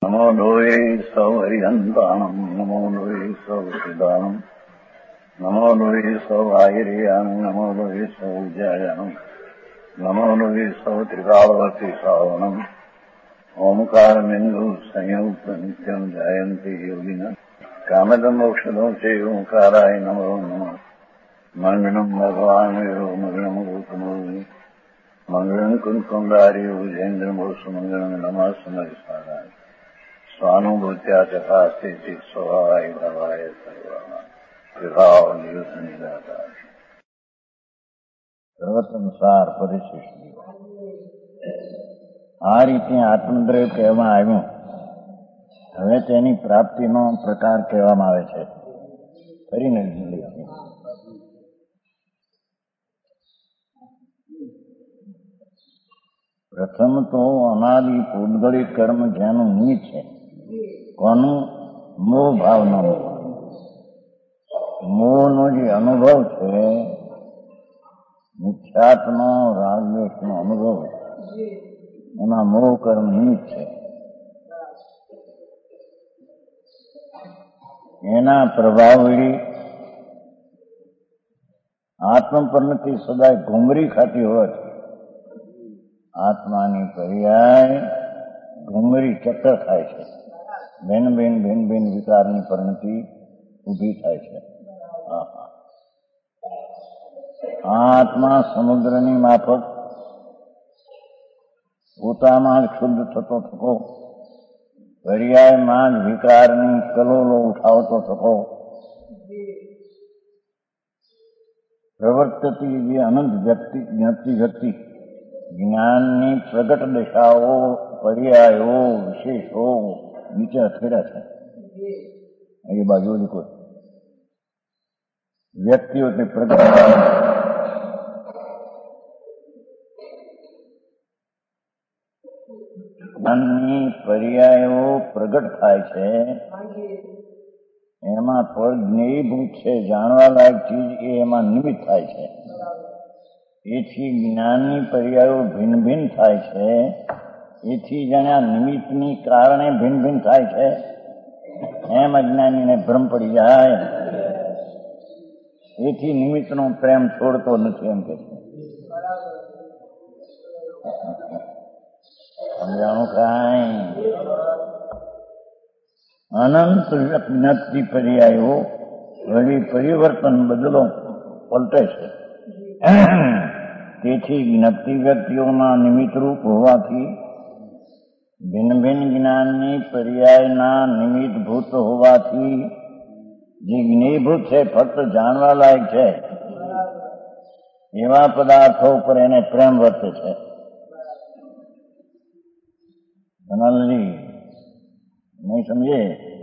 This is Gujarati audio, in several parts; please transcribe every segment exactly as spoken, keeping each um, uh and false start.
નમો લોહે સૌ હરિહંતાણમ નમો લોહે સૌ સિદાનમ નમો લોહે સૌ આહિર્યાણમ નમો લોહે સૌ જયાણમ નમો લોહે સૌ ત્રિકાળવતી શ્રાવણમ ઓમકાર બિંદુ સંયુક્ત નિત્યમ જયંતી યોગિના કામદમ મોક્ષદો છે ઓંકારાય નમો નમઃ મંગળમ ભગવાન વિરો મંગળમ ગૌતમોની મંગળમ કુંકુંડાર્યો જૈન્દ્રમો સુમંગળમ નમઃ સમરિસારાય સ્વાનુભૂત્યા ચકાસ્તે સ્વભાવાય ભવાય સર્વમાં વિભાવ નિયુદ્ધ નિરાકાર સર્વતનુસાર પરિશિષ્ટ આ રીતે આત્મદ્રવ્ય કહેવામાં આવ્યું. હવે તેની પ્રાપ્તિનો પ્રકાર કહેવામાં આવે છે. ફરીને લઈએ. પ્રથમ તો અનાદિ પૂતગલિત કર્મ જેનું નિમિત્ત છે. કોનું? મોહ ભાવનો. મોહનો જે અનુભવ છે, મિથ્યાત્મનો રાગદ્વેષનો અનુભવ, એમાં મોહ કર્મ નિમિત્ત છે. એના પ્રભાવ વળી આત્મ પરથી સદાય ઘુમરી ખાતી હોવાથી આત્માની પર્યાય ઘુમરી ચક્કર થાય છે. ભિન્ન ભિન્ન ભિન્ન ભિન્ન વિકારની પરિણતિ ઊભી થાય છે. આત્મા સમુદ્રની માફક પોતામાં શુદ્ધ થતો થતો, પર્યાયમાં જ વિકારની કલોલો ઉઠાવતો થતો, પ્રવર્તતી જે અનંત વ્યક્તિ જ્ઞપ્તિ વ્યક્તિ જ્ઞાનની પ્રગટ દશાઓ, પર્યાયો, વિશેષો નીચે અથેડા છે. એ બાજુ લીકો વ્યક્તિઓ તે પ્રગટ જ્ઞાનની પર્યાયો પ્રગટ થાય છે. એમાં ફળ જ્ઞેયભૂત છે, જાણવા લાયક ચીજ એ એમાં નિમિત્ત થાય છે. એથી જ્ઞાનની પર્યાયો ભિન્ન ભિન્ન થાય છે. એથી જાણે આ નિમિત્તની કારણે ભિન્ન ભિન્ન થાય છે એમ અજ્ઞાનીને ભ્રમ પડી જાય. એથી નિમિત્તનો પ્રેમ છોડતો નથી એમ કે છે. સમજાણું કાંઈ? અનંત જ્ઞપ્તિ પર્યાયો વળી પરિવર્તન બદલો પલટે છે. તેથી જ્ઞપ્તિ વ્યક્તિઓના નિમિત્તરૂપ હોવાથી ભિન્ન ભિન્ન જ્ઞાનની પર્યાયના નિમિત્તભૂત હોવાથી જે જ્ઞેયભૂત છે, ફક્ત જાણવા લાયક છે એવા પદાર્થો ઉપર એને પ્રેમ વર્તે છે. ધનાલજી નહીં સમજે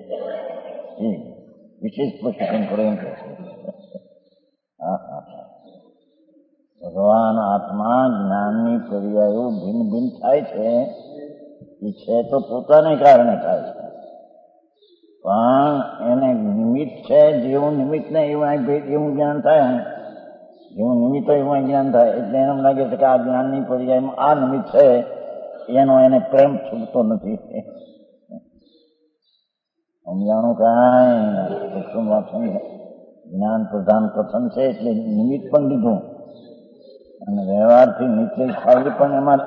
વિશેષ પ્રશિક્ષણ કરે એમ કહે છે. હા હા હા ભગવાન આત્મા જ્ઞાનની પર્યાયો ભિન્ન ભિન્ન થાય છે. એ છે તો પોતાને કારણે થાય છે, પણ એને નિમિત્ત છે. જેવું નિમિત્ત ને એવું એવું જ્ઞાન થાય, જેવું નિમિત્ત હોય એવું જ્ઞાન થાય. એટલે એને એમ લાગે છે કે આ જ્ઞાનની પર્યાયમાં આ નિમિત્ત છે, એનો એને પ્રેમ છૂટતો નથી. સમજાણું કાંઈ? જ્ઞાન પ્રધાન કથન છે એટલે નિમિત્ત પણ લીધું અને વ્યવહારથી નીચે ખાલી પણ એમાં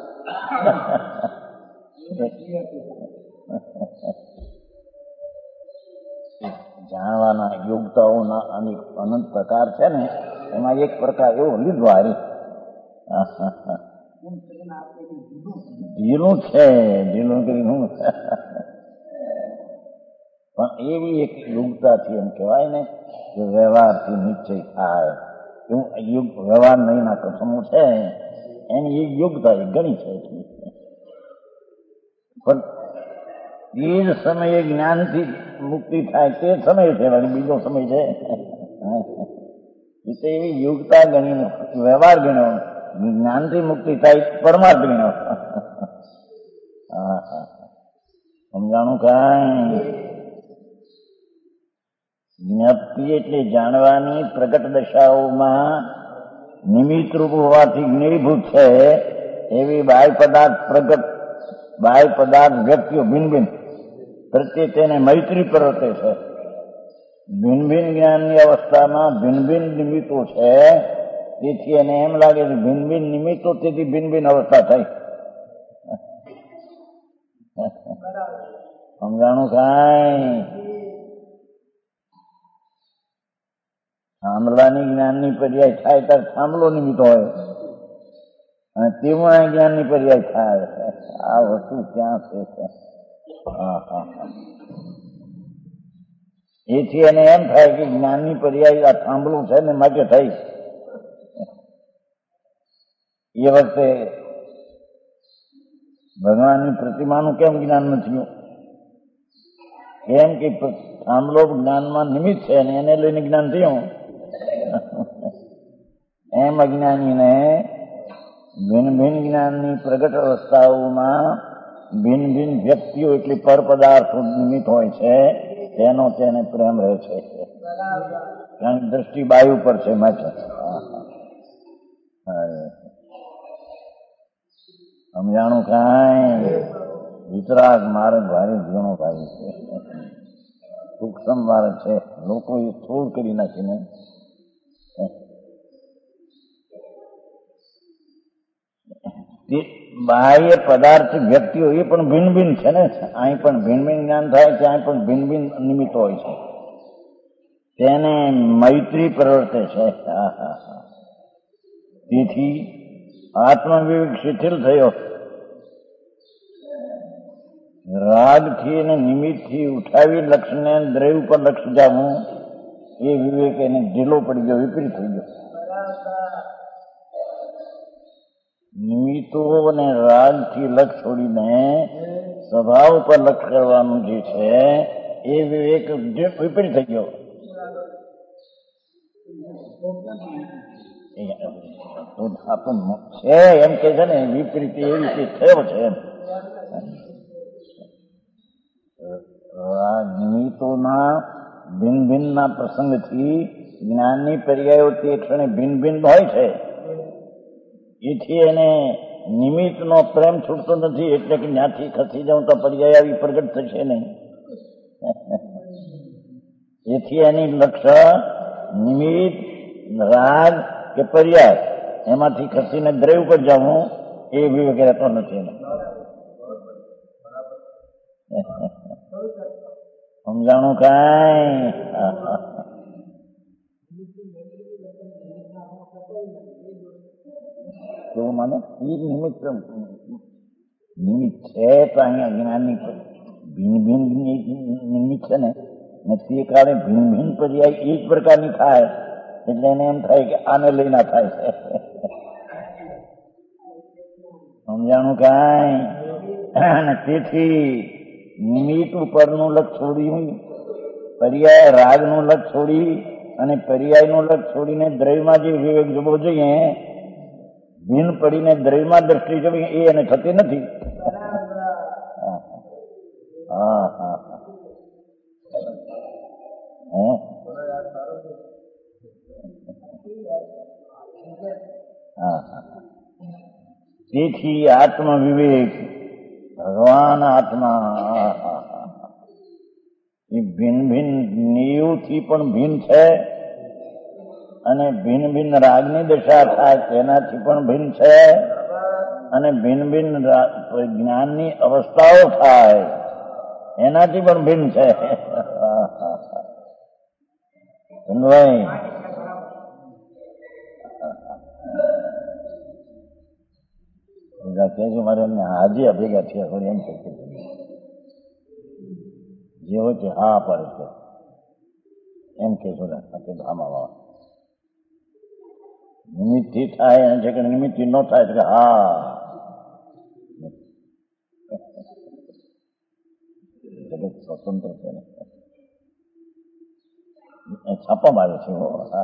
જાણવાના યોગ્યતાઓના અનેક અનંત પ્રકાર છે ને, એમાં એક પ્રકાર એવો લીધો હારી ઢીલું છે. ઢીલું કરીને પણ એવી એક યોગ્યતાથી એમ કહેવાય ને કે વ્યવહારથી નિશ્ચય થાય એવું યુગ વ્યવહાર નહીંના કથનો છે. એની એક યોગ્યતા એ ઘણી છે. પણ એ જ સમયે જ્ઞાનથી મુક્તિ થાય તે સમય છે, વળી બીજો સમય છે. એ તો એવી યોગ્યતા ગણી, વ્યવહાર ગણ્યો. જ્ઞાનથી મુક્તિ થાય પરમાર્થ ગણ્યો. હા હા સમજાણું કાંઈ? જ્ઞપ્તિ એટલે જાણવાની પ્રગટ દશાઓમાં નિમિત્ત રૂપ હોવાથી જ્ઞેયભૂત છે એવી બાહ્ય પદાર્થ પ્રગટ બાહ્ય પદાર્થ વ્યક્તિઓ ભિન્ન ભિન્ન પ્રત્યે તેને મૈત્રી પ્રવર્તે છે. ભિન્ન ભિન્ન જ્ઞાનની અવસ્થામાં ભિન્ન ભિન્ન નિમિત્તો છે, તેથી એને એમ લાગે છે ભિન્ન ભિન્ન નિમિત્તો, તેથી ભિન્ન ભિન્ન અવસ્થા થઈ. સમજાણું કાંઈ? થાંભલાની જ્ઞાનની પર્યાય થાય ત્યારે થાંભલો નિમિત્ત હોય, અને તેમાં જ્ઞાનની પર્યાય થાય. આ વસ્તુ ક્યાં છે? હા હા એથી એને એમ થાય કે જ્ઞાનની પર્યાય આ થાંભલું છે ને માટે થઈ. એ વખતે ભગવાનની પ્રતિમાનું કેમ જ્ઞાન નથી? કેમ કે થાંભલો જ્ઞાનમાં નિમિત્ત છે ને એને લઈને જ્ઞાન થયું. એમ અજ્ઞાનીને ભિન્ન ભિન્ન જ્ઞાનની પ્રગટ અવસ્થાઓમાં ભિન્ન ભિન્ન વ્યક્તિઓ એટલે પર પદાર્થો નિમિત્ત હોય છે, તેનો તેને પ્રેમ રહે છે. કારણ કે દ્રષ્ટિ બાયુ પર છે માટે. સમજાણું કાંઈ? વિતરાગ માર્ગ ભારે જીવનો ભાઈ છે, સૂક્ષ્મ માર્ગ છે. લોકો એ થોડ કરી નાખીને બાહ્ય પદાર્થ વ્યક્તિઓ એ પણ ભિન્ન ભિન્ન છે ને. અહીં પણ ભિન્ન ભિન્ન જ્ઞાન થાય છે, અહીં પણ ભિન્ન ભિન્ન નિમિત્તો હોય છે, તેને મૈત્રી પ્રવર્તે છે. હા હા હા તેથી આત્મવિવેક શિથિલ થયો. રાગથી અને નિમિત્તથી ઉઠાવી લક્ષને દ્રવ્ય ઉપર લક્ષ જવું, એ વિવેક એને ઢીલો પડી ગયો, વિપરીત થઈ ગયો. નિમિત્તો અને રાગથી લક્ષ છોડીને સ્વભાવ પર લક્ષ કરવાનું જે છે એ વિવેક વિપરીત થઈ ગયો. છે એમ કે છે ને વિપરીત એ રીતે થયો છે એમ. નિમિત્તોના ભિન્ન ભિન્નના પ્રસંગથી જ્ઞાનની પર્યાયો તે ક્ષણે ભિન્ન ભિન્ન હોય છે. એથી એને નિમિત્તનો પ્રેમ છૂટતો નથી, એટલે કે જ્યાંથી ખસી જાઉં તો પર્યાય આવી પ્રગટ થશે નહીં. એથી એની લક્ષ્ય નિમિત્ત, રાગ કે પર્યાય એમાંથી ખસીને દ્રવ્ય ઉપર જવું એ વિવેક રહેતો નથી. સમજાણું કાંઈ? કેવું માને? એ નિમિત્ત નિમિત્ત છે તો અહીંયા જ્ઞાનની ભિન્ન ભિન્ન નિમિત્ત છે ને, તે કારણે ભિન્ન ભિન્ન પર્યાય એ જ પ્રકારની થાય, એટલે એને એમ થાય કે આને લઈને થાય છે. સમજાણું કાંઈ? અને તેથી નિમિત્ત ઉપરનું લક્ષ છોડી, પર્યાય રાગનું લક્ષ છોડી અને પર્યાયનું લક્ષ છોડીને દ્રવ્યમાં જે વિવેક જવો જોઈએ, ભિન્ન પડીને દ્રવ્યમાં દ્રષ્ટિ જવી, એ એને થતી નથી. હા હા હા તેથી આત્મ વિવેક, ભગવાન આત્મા એ ભિન્ન ભિન્ન નીવથી પણ ભિન્ન છે, અને ભિન્ન ભિન્ન રાગની દશા થાય તેનાથી પણ ભિન્ન છે, અને ભિન્ન ભિન્ન જ્ઞાનની અવસ્થાઓ થાય એનાથી પણ ભિન્ન છે. ભાઈ કે છે મારે એમને હાજી ભેગા થયા થોડી એમ કે જે હોય તે હા પાડે છે એમ કે છો ધામા નિમિત્તથી થાય છે કે નિમિત્તથી ન થાય કે હા જગત સ્વતંત્ર છે ને છાપા મારે છે.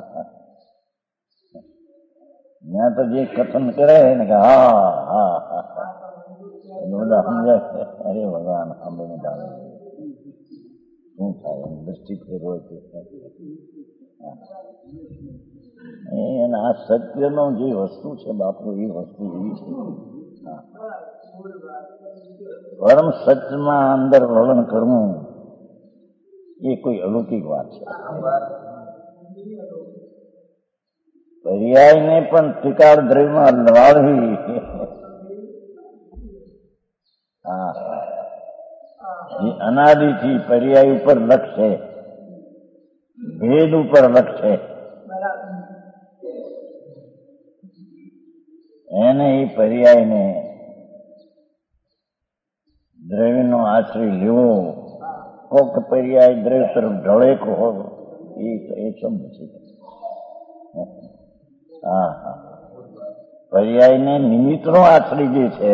ત્યાં તો જે કથન કરે ને કે હા હા હા બધા સમજાય. અરે ભગવાન સાંભળીને ડાલે શું થાય એમ દ્રષ્ટિ ફેર હોય તે આ સત્યનો જે વસ્તુ છે બાપુ, એ વસ્તુ એવી છે. પરમ સચમાં અંદર વલણ કરવું એ કોઈ અલૌકિક વાત છે. પર્યાયને પણ ત્રિકાળ દ્રવ્યમાં વાળવી. હા, એ અનાદિથી પર્યાય ઉપર લક્ષ છે, ભેદ ઉપર લક્ષ છે. એને એ પર્યાયને દ્રવ્યનો આશ્રય લેવો, કોક પર્યાય દ્રવ્ય તરફ ઢળે કો એ એ શબ્દ છે. હા હા, પર્યાયને નિમિત્તનો આશ્રય જે છે,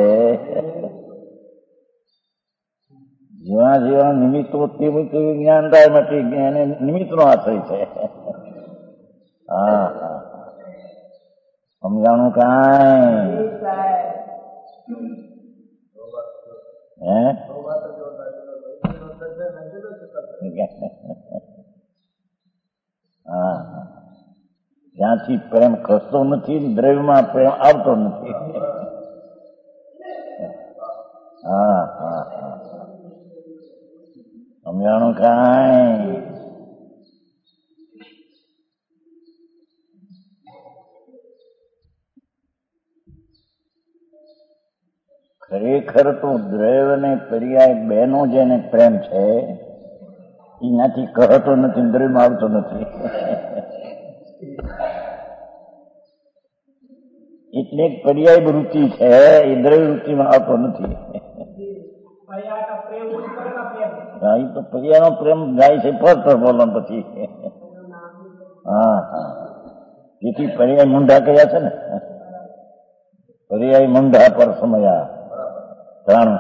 જેવા જેવા નિમિત્તો તેવું તેવું જ્ઞાન થાય માટે એને નિમિત્તનો આશ્રય છે. હા હા, સમજાણું કાંઈ? હે હા, ત્યાંથી પ્રેમ ખસતો નથી, દ્રવ્યમાં પ્રેમ આવતો નથી. હા હા હા, સમજાણું કાંઈ? ખરેખર તો દ્રવ્ય અને પર્યાય બેનો જેને પ્રેમ છે એનાથી કહતો નથી, દ્રવ્યમાં આવતો નથી. એટલે પર્યાય વૃત્તિ છે, એ દ્રવ્ય વૃત્તિમાં આવતો નથી. હા, એ તો પર્યાયનો પ્રેમ જાય છે પર પર બોલો પછી. હા હા, તેથી પર્યાય મૂંઢા કયા છે ને, પર્યાય મૂંઢા પર સમયા ત્રાણું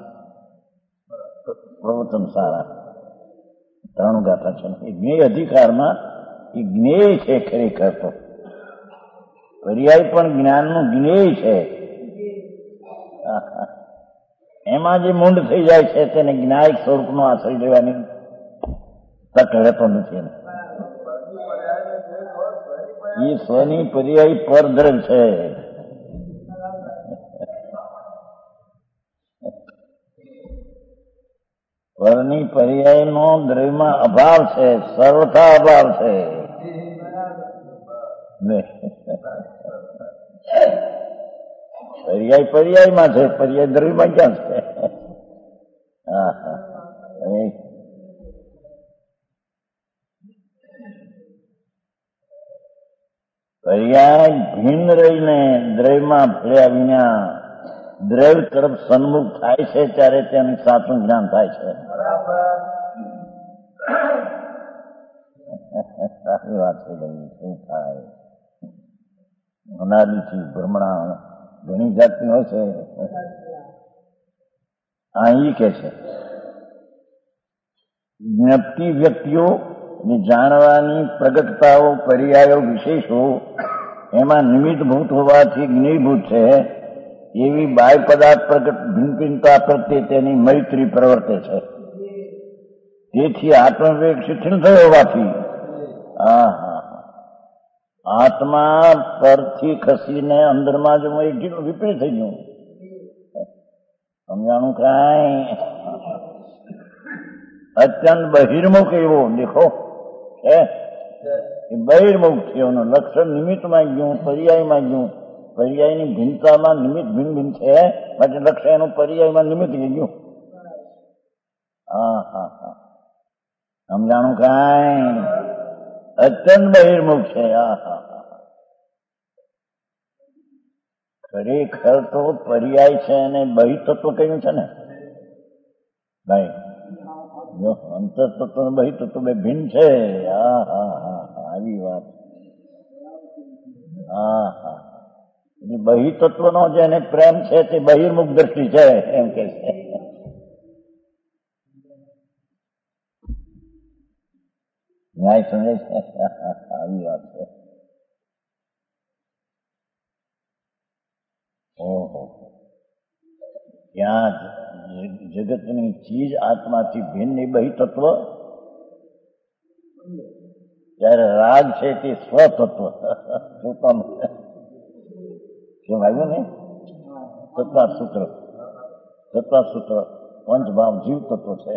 પ્રવચન સારા ત્રાણું ગાથા છે. એ જ્ઞેય અધિકારમાં એ જ્ઞેય છે. ખરેખર તો પર્યાય પણ જ્ઞાનનું જ્ઞેય છે. એમાં જે મૂંઢ થઈ જાય છે તેને જ્ઞાયક સ્વરૂપનો આશ્રય લેવાની તક રહેતો નથી. એ સ્વની પર્યાય પર દ્રવ્ય છે. પરની પર્યાયનો દ્રવ્યમાં અભાવ છે, સર્વથા અભાવ છે. પર્યાય પર્યાયમાં છે, પર્યાય દ્રવ્યમાં ક્યાં છે? હા હા, પર્યાય ભિન્ન રહીને દ્રવ્યમાં ભળ્યા વિના દ્રવ્ય તરફ સન્મુખ થાય છે ત્યારે તેનું સાચું જ્ઞાન થાય છે. સારી વાત છે. શું થાય? અનાદિથી ભ્રમણા ઘણી જાતની હોય છે. આ ઈ કે છે જ્ઞપ્તિ વ્યક્તિઓ જાણવાની પ્રગટતાઓ પર્યાયો વિશેષો એમાં નિમિત્તભૂત હોવાથી જ્ઞેયભૂત છે. એવી બાહ્ય પદાર્થ પ્રગટ ભિન્નભિન્નતા પ્રત્યે તેની મૈત્રી પ્રવર્તે છે. તેથી આત્મવિવેક શિથિલ થયો હોવાથી હા હા આત્મા પરથી ખસીને અંદરમાં જ એકઠીનું વિપરીત થઈ ગયું. સમજાણું કાંઈ? અત્યંત બહિર્મુખ એવો દેખો એ બહિર્મુખ થયો. લક્ષણ નિમિત્તમાં ગયું, પર્યાયમાં ગયું. પર્યાયની ભિન્નતામાં નિમિત્ત ભિન્ન ભિન્ન છે માટે લક્ષણ એનું પર્યાયમાં નિમિત્ત ગયું. હા હા હા, સમજાણું કાંઈ? અત્યંત બહિર્મુખ છે. હા હા હા, ખરેખર તો પર્યાય છે અને બહિતત્વ કયું છે ને ભાઈ? જો અંતર તત્વ બહિતત્વ બે ભિન્ન છે. હા હા હા, આવી વાત. હા હા, બહિતત્વનો જેને પ્રેમ છે તે બહિર્મુખ દ્રષ્ટિ છે એમ કે છે. ન્યાય સમજે છે? આવી વાત છે. ઓહો, ત્યાં જગતની ચીજ આત્માથી ભિન્ન એ બહિતત્વ, ત્યારે રાગ છે તે સ્વતત્વ. શું કામ કેમ આવ્યું ને તત્વા સૂત્ર? તત્વસૂત્ર પંચભાવ જીવ તત્વો છે.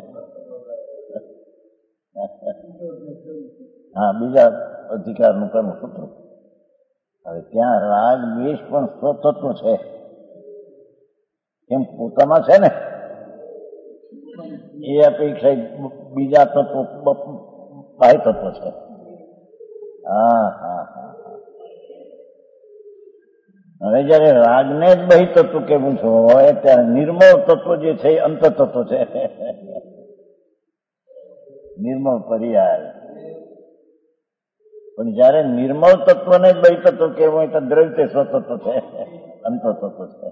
હા, બીજા અધિકારનું કર્મ સૂત્ર. હવે ત્યાં રાગ દ્વેષ પણ સ્વતત્વ છે, એમ પોતામાં છે ને, એ અપેક્ષા બીજા તત્વો બાહ્ય તત્વ છે. હા હા હા હવે જયારે રાગને જ બહિ તત્વ કેવું છો હોય ત્યારે નિર્મળ તત્વ જે છે એ અંતર તત્વ છે. નિર્મળ પર્યાય. પણ જયારે નિર્મળ તત્વને જ બહિ તત્વ કેવું હોય તો દ્રવ્ય સ્વતત્વ છે, અંતર તત્વ છે,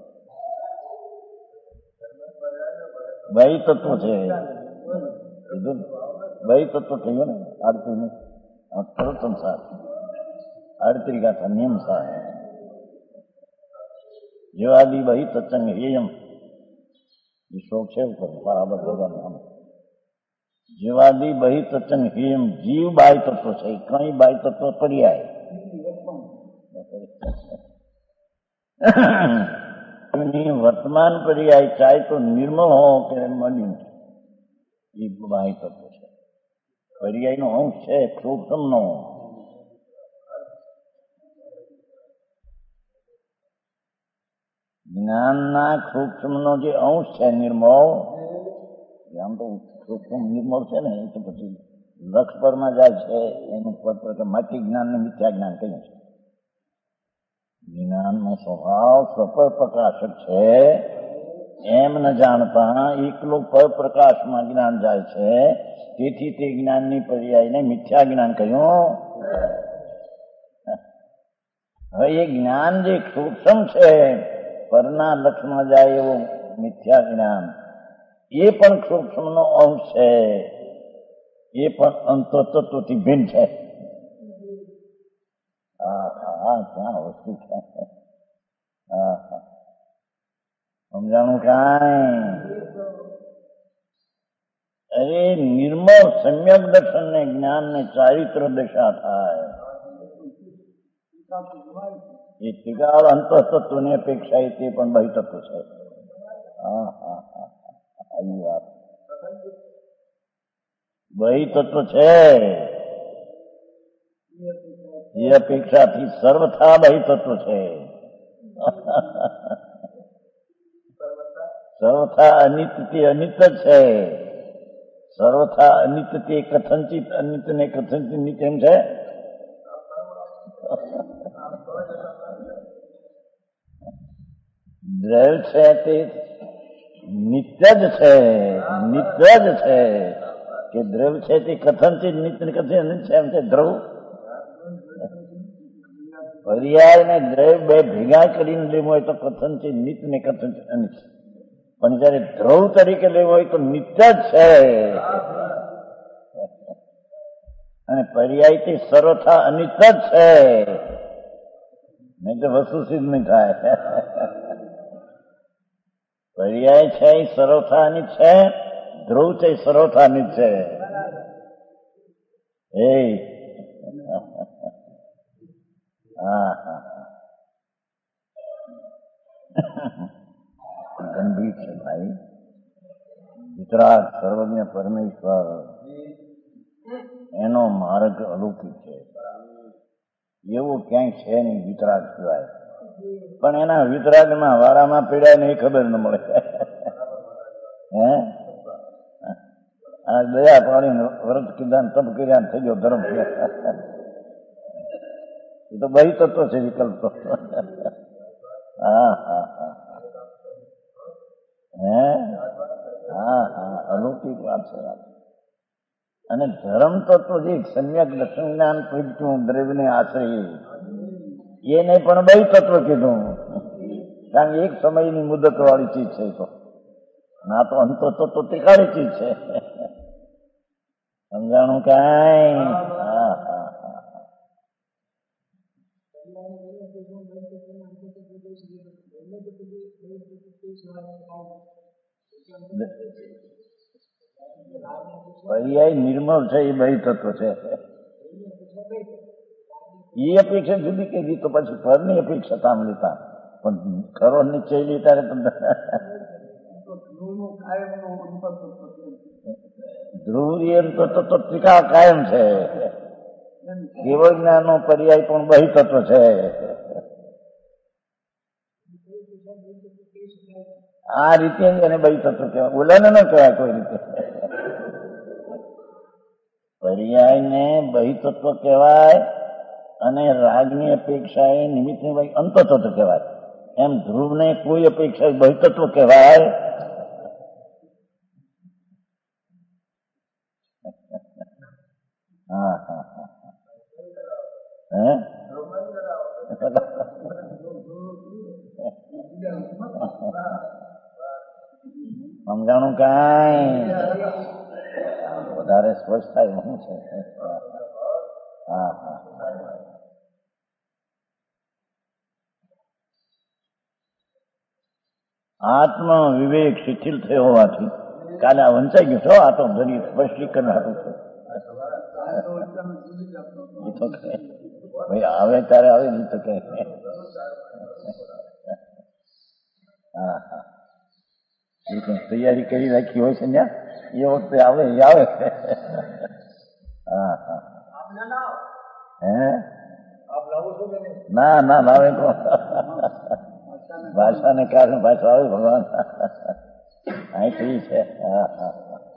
બહિ તત્વ છે. બહિ તત્વ થયું ને આરતી નું સર્વોત્તમ સાર આરતી ગાથા નિયમ સાર જીવાદી બહિ તત્સંગ હેયમ શોક છે બરાબર ભગવાન નામ જીવાદી બહિ તત્સંગ હેયમ જીવ બાહ્ય તત્વ છે. કઈ બાહ્ય તત્વ પર્યાય વર્તમાન પર્યાય ચાહે તો નિર્મળ હો કે મલિન એ બાહ્ય તત્વ છે. પર્યાય નો અંશ છે સૂક્ષ્મ નો. જ્ઞાનના સૂક્ષ્મનો જે અંશ છે નિર્મળ, આમ તો સૂક્ષ્મ નિર્મળ છે ને એ તો પછી લક્ષ પરમાં જાય છે. એનું પદ માટી જ્ઞાન ને મિથ્યા જ્ઞાન કહ્યું છે. જ્ઞાનનો સ્વભાવ સફળ પ્રકાશક છે એમ ન જાણતા એકલો પ્રકાશમાં જ્ઞાન જાય છે. તેથી તે જ્ઞાનની પર્યાયને મિથ્યા જ્ઞાન કહ્યું. હવે એ જ્ઞાન જે સૂક્ષ્મ છે પરના લક્ષમાં જાય એવું મિથ્યા જ્ઞાન, એ પણ સૂક્ષ્મનો અંશ છે. એ પણ અંતરતત્વથી ભિન્ન છે. હા હા ક્યાં વસ્તુ છે. હા હા સમજાણું કાંઈ? અરે નિર્મળ સમ્યક દર્શન ને જ્ઞાન ને ચારિત્ર દશા થાય. એ ટીકાળ અંતઃતત્વની અપેક્ષા તે પણ બહિ તત્વ છે. હા હા હા આવી વાત બહિ તત્વ છે. એ અપેક્ષાથી સર્વથા બહિ તત્વ છે. સર્વથા અનિત્ય અનિત જ છે. સર્વથા અનિત્ય તે કથનચિત અનિત ને કથનચિત નિત્ય એમ છે. દ્રવ્ય છે તે નિત્ય જ છે. નિત્ય જ છે કે દ્રવ્ય છે તે કથનચિત નિત્ય કથન અનિત છે એમ છે. દ્રવ પર્યાય ને દ્રવ્ય બે ભેગા કરીને લેવું હોય તો કથનચિત નિત્ય ને કથનચિત અનિત. પણ જયારે દ્રવ તરીકે લેવો હોય તો નિત્ય જ છે. અને પર્યાય થી સર્વથા અનિત જ છે. નહીં તો વસ્તુ સિદ્ધ નહીં થાય. પર્યાય છે એ સર્વથા અનિત છે, ધ્રુવ છે એ સર્વથા અનિત છે. એ હા હા ગંભીર છે ભાઈ. વિતરાગ સર્વજ્ઞ પરમેશ્વર એનો માર્ગ અલૌકિક છે. એવું ક્યાંય છે નહીં વિતરાગ સિવાય. પણ એના વિતરાગમાં વાળામાં પીડાય ને એ ખબર ન મળે. હે આ દયા પાડીને વ્રત કીધા તપ કર્યા થઈ ગયો ધર્મ. એ તો બહિ તત્વ છે વિકલ્પ. હા હા હા હે હા હા અલૌકિક વાત છે. અને ધર્મ તત્વ જે સમ્યક દર્શન જ્ઞાન પૂજતું દ્રવ્યને આશ્રય એને પણ બહુ તત્વ કીધું. કારણ કે એક સમયની મુદત વાળી ચીજ છે. તો ના તો અંત તત્વ ટીકાળી ચીજ છે. સમજાણું કાંઈ? હા હા હા પર્યાય નિર્મળ છે એ બહિ તત્વ છે. એ અપેક્ષા જુદી કીધી તો પછી ફળની અપેક્ષા કામ લેતા. પણ ખરો નિશ્ચય લેતા ધ્રુવીય તત્વ તો ત્રિકાળ કાયમ છે. કેવળ જ્ઞાન નો પર્યાય પણ બહિ તત્વ છે. આ રીતે એને બહિ તત્વ કહેવાય, બોલાને ન કહેવાય કોઈ રીતે. પર્યાય ને બહિ તત્વ કહેવાય અને રાગની અપેક્ષા એ નિમિત્તની ભાઈ અંત તત્વ કહેવાય. એમ ધ્રુવ ને કોઈ અપેક્ષા બહિ તત્વ કહેવાય. હા હા હા હે સમજાણું કાંઈ વધારે સ્પષ્ટ થાય શું છે? હા હા આત્મ વિવેક શિથિલ થયો હોવાથી કાલે આ વંચાઈ ગયું છો. આ તો ઘણી સ્પષ્ટીકરણ હતું છે. એ તો ભાઈ આવે ત્યારે આવે નહીં તો કઈ. હા હા એ કઈ તૈયારી કરી રાખી હોય છે ત્યાં એ વખતે આવે એ આવે. હા હા હે ના ના લાવે તો ભાષાને કારણે પાછો આવે ભગવાન. અહીંથી છે. હા હા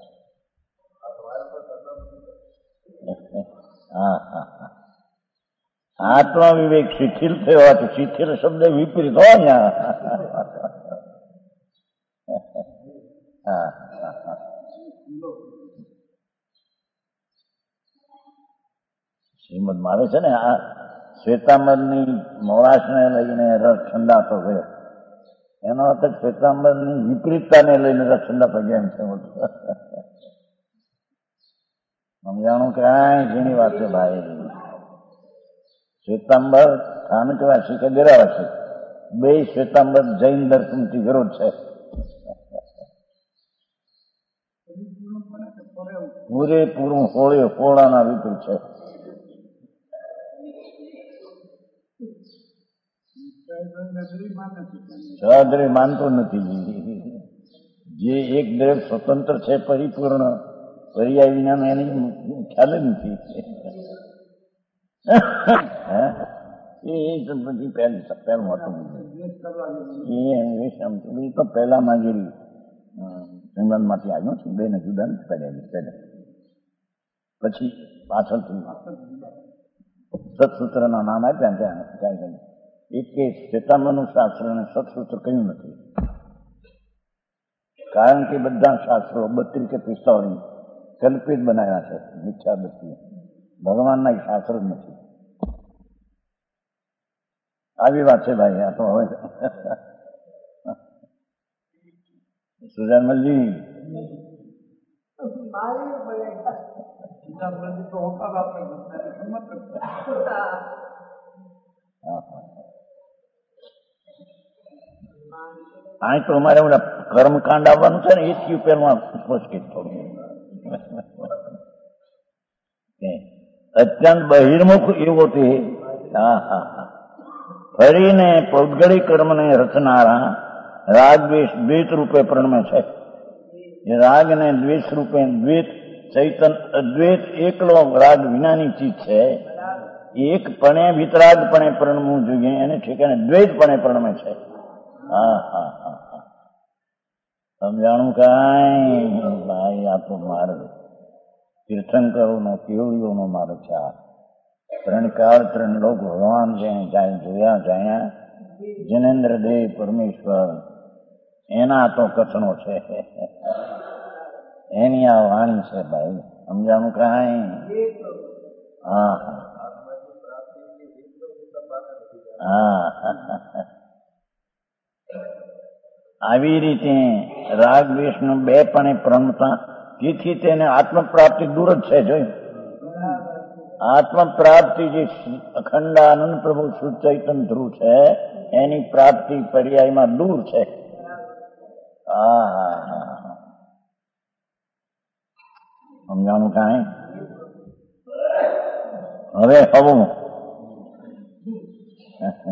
હા હા હા આત્મ વિવેક શિથિલ થયો હતો. શિથિલ શબ્દ વિપરીત હોય ને. હા શ્રીમદ માં આવે છે ને આ શ્વેતાંબર ની મોળાશને લઈને રસ ઠંડાતો ગયો. એનો અર્થ શ્વેતાંબર ની વિપરીતતાને લઈને રસ ઠંડાતો ગયા એમ છે. સમજાણું કાંઈ ઝીણી વાત છે ભાઈ. શ્વેતાંબર સ્થાનકવાસી કે દેરાવાસી બે શ્વેતાંબર જૈન દર્શનથી વિરોધ છે. પૂરેપૂરું હોળે હોળાના વિપરીત છે. સહદ્રય માનતો નથી. જે એક દ્રવ સ્વતંત્ર છે, પરિપૂર્ણ, પર્યાય વિનાનો એની ખ્યાલ જ નથી. એ પછી પહેલું પહેલું હતું એ તો પહેલા માંગેલી માંથી આવ્યું છે. બે ને જુદા નથી કર્યા પહેલા. પછી પાછળથી સત્સૂત્રના નામ આપ્યા ત્યાં ત્યાં એક શ્વેતાંબરનું શાસ્ત્ર અને સત્સૂત્ર કયું નથી. કારણ કે બધા શાસ્ત્રો બત્રીસ કે પિસ્તાળીસ કલ્પિત બનાવ્યા છે. મિથ્યા બત્રી ભગવાનના શાસ્ત્ર જ નથી. આવી વાત છે ભાઈ. આ તો હવે સુજાનમલજી આ તો અમારે ઓલા કર્મકાંડ આવવાનું છે ને એ થયું પેલું સ્પષ્ટ થોડું. અત્યંત બહિર્મુખ એવો તે હા હા હા ફરીને પૌદ્ગલિક કર્મને રચનારા રાગ દ્વેષ દ્વૈત રૂપે પ્રણમે છે. એ રાગ ને દ્વેષ રૂપે દ્વૈત ચૈતન અદ્વૈત એકલો રાગ વિનાની ચીજ છે. એક પણે વિતરાગ પણે પ્રણમવું જોઈએ એને ઠેકાણે દ્વૈત પણે પ્રણમે છે. હા હા હા હા સમજાણું કાંઈ ભાઈ. આ તો માર્ગ તીર્થંકરોનો કેવડીઓનો માર્ગ છે. આ ત્રણ કાળ ત્રણ લોક ભગવાન જે જાય જોયા જાણ્યા જિનેન્દ્ર દેવ પરમેશ્વર એના તો કથનો છે. એની આ વાણી છે ભાઈ. સમજાણું કાંઈ. હા હા આવી રીતે રાગ દ્વેષનું બે પણે પ્રણમતા તેથી તેને આત્મપ્રાપ્તિ દૂર જ છે. જોયું આત્મપ્રાપ્તિ જે અખંડ આનંદ પ્રભુ શુદ્ધ ચૈતન ધ્રુવ છે એની પ્રાપ્તિ પર્યાયમાં દૂર છે. હા હા હા સમજાણું કાંઈ. હવે હવું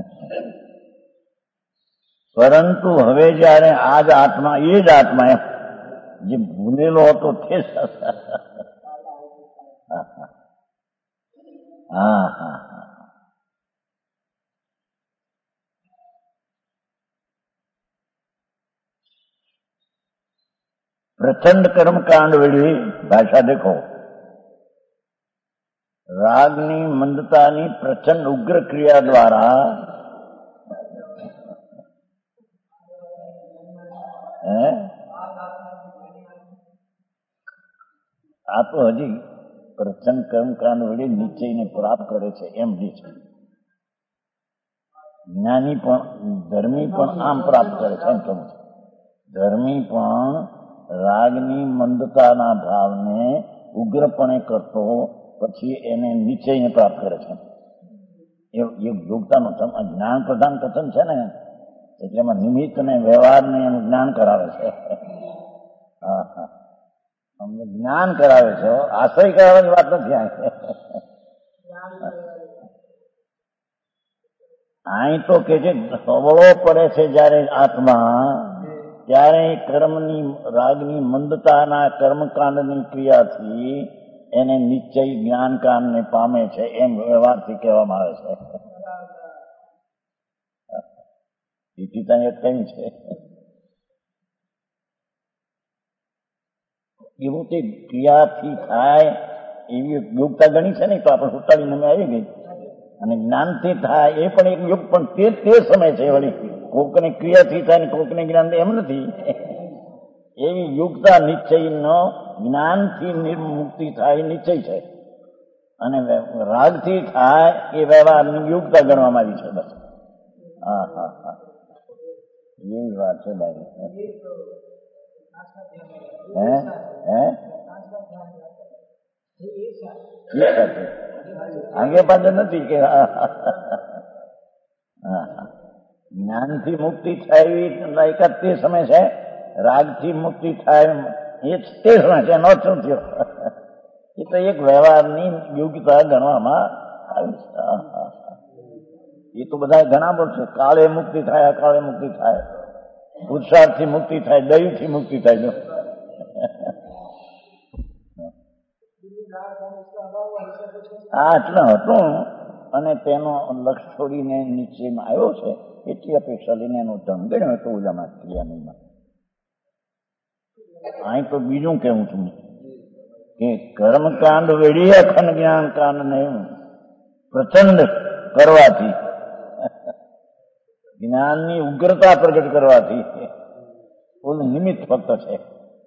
પરંતુ હવે જયારે આ જ આત્મા એ જ આત્મા જે ભૂલેલો હતો તે હા હા प्रचंड कर्म कांड वेड़ी भाषा देखो, रागनी मंदतानी प्रचंड उग्र क्रिया द्वारा आ तो हजी प्रचंड कर्म कांड वेड़ी निश्चय ने प्राप्त करे छे एम जी छे। ज्ञानी पण धर्मी पण आम प्राप्त करे छे एम कहूं छे। धर्मी पण रागनी मंदताना भावने उग्रपणे करतो પછી એને નિશ્ચયને પ્રાપ્ત કરે છે। એ યોગતાનો જ્ઞાન પ્રધાન કથન છે ને, એટલે એમાં નિમિત્ત ને વ્યવહારને એનું જ્ઞાન કરાવે છે। હા હા અમને જ્ઞાન કરાવે છે, આશ્રય કરાવવાની વાત નથી। અહીં તો કે છે ધવળો પડે છે જયારે આત્મા, ત્યારે કર્મની રાગની મંદતાના કર્મકાંડની ક્રિયાથી એને નિશ્ચય જ્ઞાન કાંડને પામે છે એમ વ્યવહારથી કહેવામાં આવે છે। એથી ત્યાં કહ્યું છે એવું તે ક્રિયાથી થાય એવી યોગતા ગણી છે ને, તો આપણે સુતાળી નમે આવી ગઈ। અને જ્ઞાનથી થાય એ પણ એક યોગ, પણ તે તે સમય છે વળી કોકને ક્રિયાથી થાય ને કોકને જ્ઞાન એમ નથી। એવી યુક્તા નિશ્ચયનો જ્ઞાનથી નિર્મુક્તિ થાય નિશ્ચય છે, અને રાગથી થાય એ વ્યવહારની યુક્તા ગણવામાં આવી છે। બસ હા હા હા એવી વાત છે ભાઈ। હે હે આગે પાછળ નથી કે જ્ઞાનથી મુક્તિ થાય એવી લાયકાત તે સમય છે, રાગથી મુક્તિ થાય એ તે સમય છે, નો શું થયો એ તો એક વ્યવહારની યોગ્યતા ગણવામાં આવી છે। એ તો બધા ઘણા બોલશે, કાળે મુક્તિ થાય અકાળે મુક્તિ થાય, પુરુષાર્થથી મુક્તિ થાય, દહીંથી મુક્તિ થાય। આટલું હતું અને તેનો લક્ષ્ય છોડીને નિશ્ચયમાં આવ્યો છે, એટલી અપેક્ષા લઈને એનો ધન ગણ્યો તો ઓલામાં ક્રિયામાં। અહીં તો બીજું કેવું છું કે કર્મકાંડ વેડી અખંડ જ્ઞાન કાંડને પ્રચંડ કરવાથી, જ્ઞાનની ઉગ્રતા પ્રગટ કરવાથી ઓલું નિમિત્ત ફક્ત છે,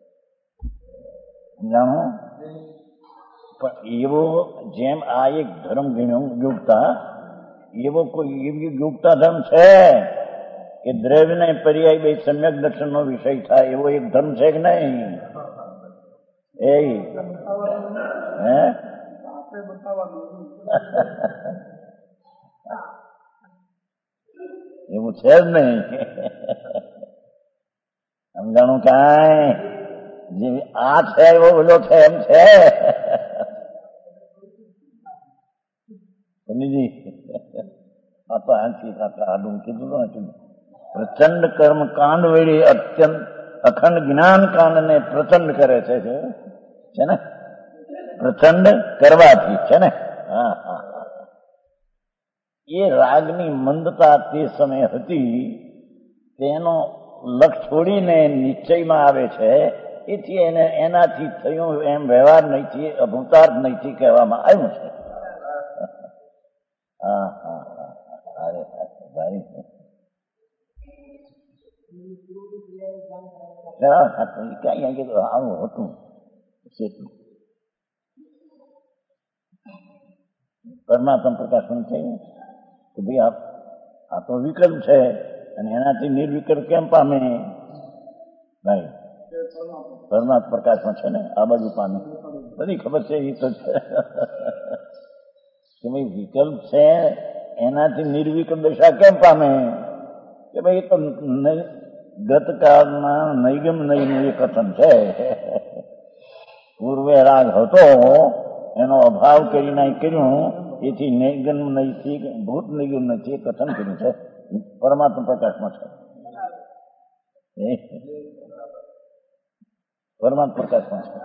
જાણો। પણ એવો જેમ આ એક ધર્મ ગણ્યો યોગતા, એવો કોઈ એવી યોગતા ધર્મ છે કે દ્રવ્યને પર્યાય બે સમ્યક દર્શનનો વિષય થાય એવો એક ધર્મ છે કે નહીં? એ હે એવું છે જ નહીં। સમજાણું કાંઈ? જે આ છે એવો ઓલો છે એમ છે। સમજી આ તો આથી આડું કીધું નથી। પ્રચંડ કર્મ કાંડ વેળી અત્યંત અખંડ જ્ઞાન કાંડને પ્રચંડ કરે છે છે ને, પ્રચંડ કરવાથી છે ને। હા હા હા એ રાગની મંદતા તે સમય હતી, તેનો લક્ષ છોડીને નિશ્ચયમાં આવે છે, એથી એને એનાથી થયું એમ વ્યવહાર નહીંથી અભૂતાર્થ નહીંથી કહેવામાં આવ્યું છે। હા હા હા અરે ભાઈ ક્યાં કીધું આવું હતું એટલું પરમાત્મા પ્રકાશન છે કે ભાઈ આ આ તો વિકલ્પ છે અને એનાથી નિર્વિકલ્પ કેમ પામે? ભાઈ પરમાત્મા પ્રકાશમાં છે ને આ બાજુ પામે, બધી ખબર છે એ તો છે કે ભાઈ વિકલ્પ છે એનાથી નિર્વિકલ્પ દશા કેમ પામે? કે ભાઈ તો ગતકાળના નૈગમ નયનું એ કથન છે। પૂર્વે રાગ હતો એનો અભાવ કરીને કર્યું, એથી નૈગમ નયથી ભૂત નિગમ નથી એ કથન કર્યું છે, પરમાત્મા પ્રકાશમાં છે। પરમાત્મ પ્રકાશમાં છે.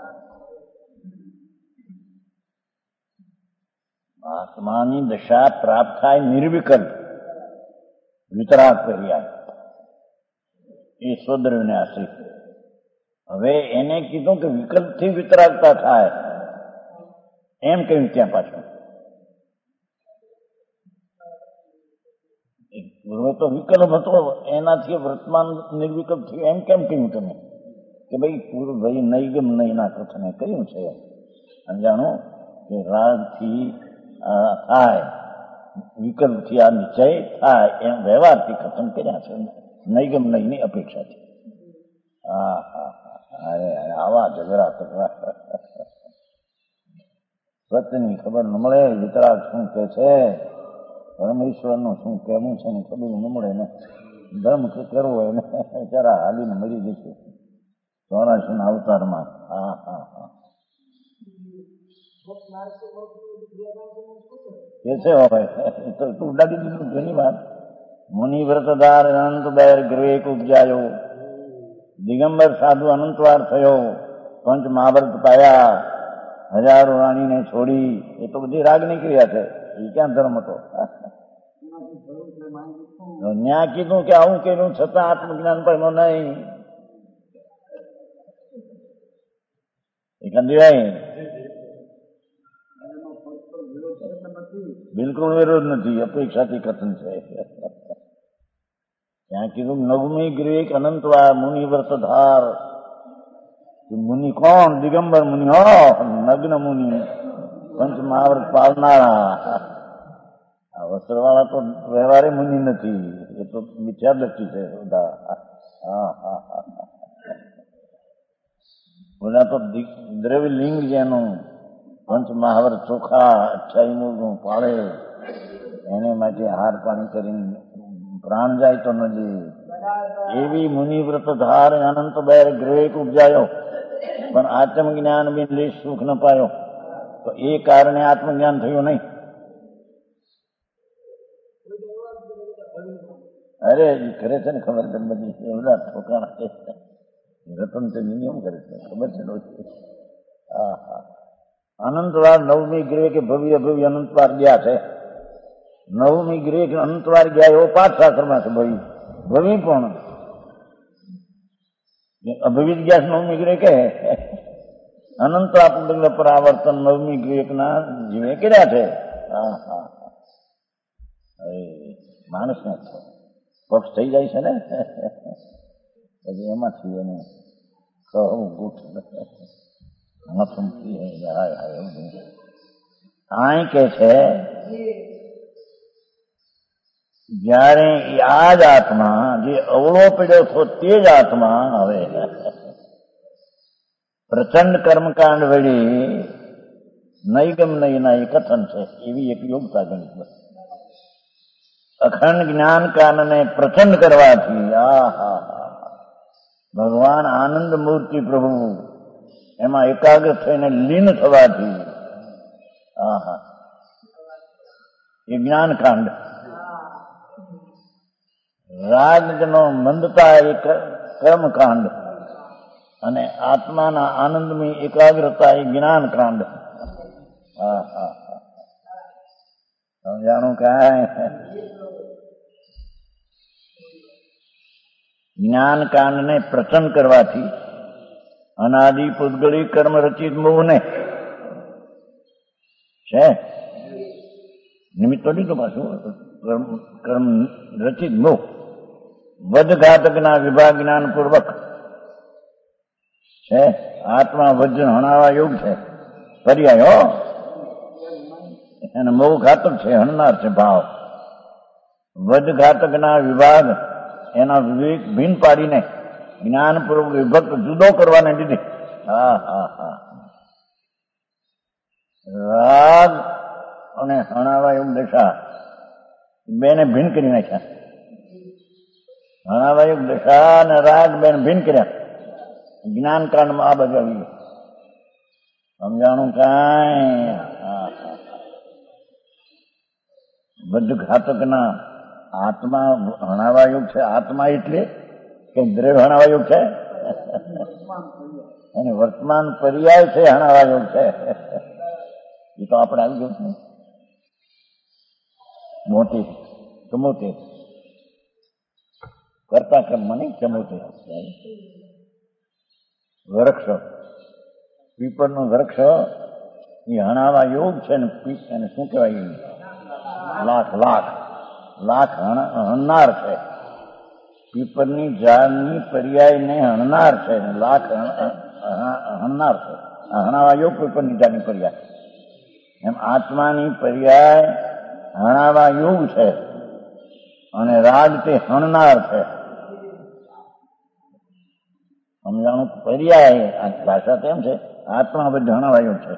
આત્માની દશા પ્રાપ્ત થાય નિર્વિકલ્પ વિતરાગ પર્યાય એ સ્વદ્રવ્યને આશ્રિત. હવે એને કીધું કે વિકલ્પથી વિતરાગતા થાય એમ કહ્યું ત્યાં પાછું. હવે તો વિકલ્પ હતો એનાથી વર્તમાન નિર્વિકલ્પ થયું એમ કેમ કહ્યું તમે કે ભાઈ પૂરું ભાઈ નૈગમ નૈના કથને કહ્યું છે સમજાણું કે રાગથી થાય વિકલ્પથી આ નિશ્ચય થાય એમ વ્યવહારથી કથન કર્યા છે નૈગમ નૈની અપેક્ષાથી. હા હા અરે આવા ઝઘડા તકડા સત્યની ખબર ન મળે વિતરાગ શું કે છે પરમેશ્વરનું શું કહેવું છે ને ખબર ન મળે ને ધર્મ કરવો હોય ને જરા હાલીને મરી જશે ચોરાશી ના અવતારમાં. હા હા હા કે છે ભાઈ તું ઉડાડી દીધું ઘણી વાત. મુનિ વ્રતધાર અનંત બેર ગ્રેક ઉપજાયો દિગંબર સાધુ અનંતવાર થયો પંચ મહાવ્રત પાયા હજારો રાણીને છોડી. એ તો બધી રાગની ક્રિયા છે એ ક્યાં ધર્મ હતો. ન્યા કીધું કે આવું કર્યું છતાં આત્મજ્ઞાન પામ્યો નહીં. એ કંદીભાઈ બિલકુલ વિરોધ નથી અપેક્ષાથી કથન છે. ત્યાં કીધું નવમી ગ્રેક અનંતવાર મુનિ વ્રતધાર. મુનિ કોણ? દિગંબર મુનિ હો નગ્ન મુનિ પંચ મહાવ્રત પાલનારા. આ વસ્ત્રવાળા તો વ્યવહારે મુનિ નથી એ તો મિથ્યા દ્રષ્ટિ છે બધા. હા હા હા બધા તો દ્રવ્ય લિંગ જેનું પંચ મહાવ્રત ચોખા અઠ્યાવી મૂળનું પાળે એને માટે હાર પાણી કરીને પ્રાણ જાય તો નથી એવી મુનિવ્રત ધાર અનંત બેર ગ્રેક ઉપજાયો પણ આત્મજ્ઞાન બિન લેશ સુખ ન પાયો. તો એ કારણે આત્મજ્ઞાન થયું નહીં. અરે એ કરે છે ને ખબર છે બધી એ બધા ઠોકાણા છે રતન તે નિયમ કરે છે ખબર છે. હા હા અનંતવાર નવમી ગ્રેહ કે ભવ્ય ભવ્ય અનંતવાર ગયા છે. નવમી ગ્રેહ અનંતવાર ગયા એવો પાઠ શાસ્ત્રમાં છે. ભવી ભવી પણ અભવિત ગયા નવમી ગ્રેહ કે અનંત આત્મદગ્ન પરાવર્તન નવમી ગ્રેહ ના જીવે કર્યા છે. હા હા માણસ ને પક્ષ થઈ જાય છે ને પછી એમાંથી એને કહું ગુઠ આ કે છે જયારે આ જ આત્મા જે અવળો પીડ્યો હતો તે જ આત્મા હવે પ્રચંડ કર્મકાંડ વળી નૈગમ નૈના એ કથન છે એવી એક યોગતા ગણિત અખંડ જ્ઞાન કાનને પ્રચંડ કરવાથી આ હા ભગવાન આનંદ મૂર્તિ પ્રભુ એમાં એકાગ્ર થઈને લીન થવાથી આ હા એ જ્ઞાનકાંડ. રાગનો મંદતા એ કર્મકાંડ અને આત્માના આનંદની એકાગ્રતા એ જ્ઞાનકાંડ. હા હા સમજાણું કાંઈ? જ્ઞાનકાંડને પ્રચંડ કરવાથી અનાદિ પૂતગળી કર્મ રચિત મોહને છે નિમિત્ત તો લીધું પાછું કર્મ રચિત મોહ વધઘાતકના વિભાગ જ્ઞાન પૂર્વક છે. આત્મા વજ્ર હણાવા યોગ છે પર્યાય હો અને મોહ ઘાતક છે હણનાર છે ભાવ. વધઘાતકના વિભાગ એના વિવેક ભીન પાડીને જ્ઞાનપૂર્વક વિભક્ત જુદો કરવાને લીધે હા હા હા રાગ અને હણાવા યોગ દશા બેને ભીન કરી નાખ્યા. હણાવા યોગ દશા અને રાગ બેને ભીન કર્યા. જ્ઞાનકાંડમાં આ બધું આવી ગયું. સમજાણું કાંઈ? બધ ઘાતકના આત્મા હણાવા યોગ છે. આત્મા એટલે કે દ્રવ્ય હણાવા યોગ છે અને વર્તમાન પર્યાય છે હણાવા યોગ છે. એ તો આપણે આવી ગયું છે મોટી ચમોતી કરતા કર્મ નહીં ચમોતી વૃક્ષ પીપળનું વૃક્ષ એ હણાવા યોગ છે ને એને શું કહેવાય લાખ લાખ લાખ હણનાર છે. પીપળની ઝાડની પર્યાયને હણનાર છે લાખ હણનાર છે. હણાવા યોગ પીપળની ઝાડની પર્યાય એમ આત્માની પર્યાય હણાવા યોગ છે અને રાગ તે હણનાર છે. સમજાણું પર્યાય આ ભાષા તેમ છે આત્મા બધું હણાવા યોગ છે.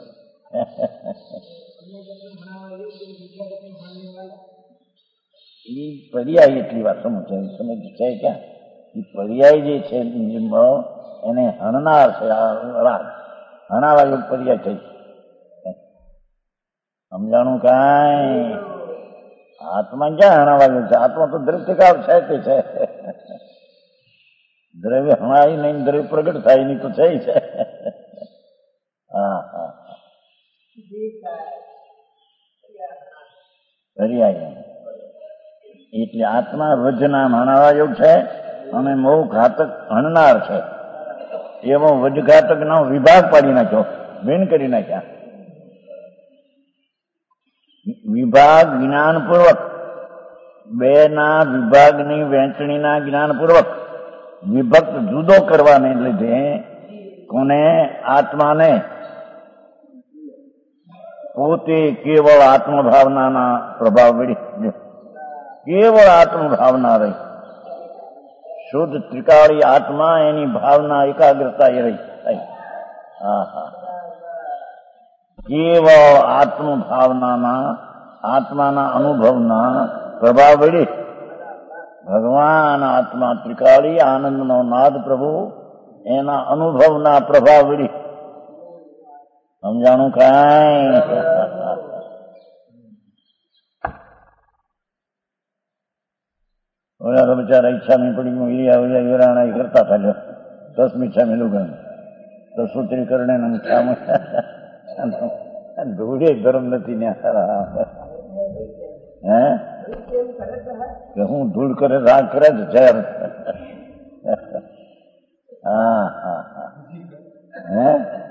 એ પર્યાય એટલી વાત સમજ સમજ છે ક્યાં એ પર્યાય જે છે એને હણનાર છે રાગ હણાવા યોગ પર્યાય થઈ. સમજાણું કાંઈ આત્મા ક્યાં હણાવા યોગ છે? આત્મા તો દ્રવ્યકાળ છે તે છે. દ્રવ્ય હણાય નહીં દ્રવ્ય પ્રગટ થાય નહીં તો છે છે. હા હા પર્યાય એટલે આત્મા વજનામ હણાવા યોગ છે અને મોહ ઘાતક હણનાર છે. એવો વજઘાતક નો વિભાગ પાડી નાખ્યો, ભીન કરી નાખ્યા. વિભાગ જ્ઞાનપૂર્વક બે ના વિભાગની વહેંચણીના જ્ઞાનપૂર્વક વિભક્ત જુદો કરવાને લીધે કોને આત્માને પોતે કેવળ આત્મભાવનાના પ્રભાવ વળી કેવળ આત્મભાવના રહી શુદ્ધ ત્રિકાળી આત્મા એની ભાવના એકાગ્રતા એ રહી. હા હા કેવળ આત્મભાવનાના આત્માના અનુભવના પ્રભાવ વળી ભગવાન આત્મા ત્રિકાળી આનંદનો નાદ પ્રભુ એના અનુભવના પ્રભાવ વળી. સમજાણું કાંઈ? ઓલા તો બિચારા ઈચ્છા મેં પડી હીરા ઉયા હીરાણા કરતા થાય દસમી ઈચ્છા મેલું ગયું તો સૂત્રી કરીને ધૂળે ધર્મ નથી ને હે કે હું ધૂળ કરે રાગ કરે છે ઝેર. હા હા હા હે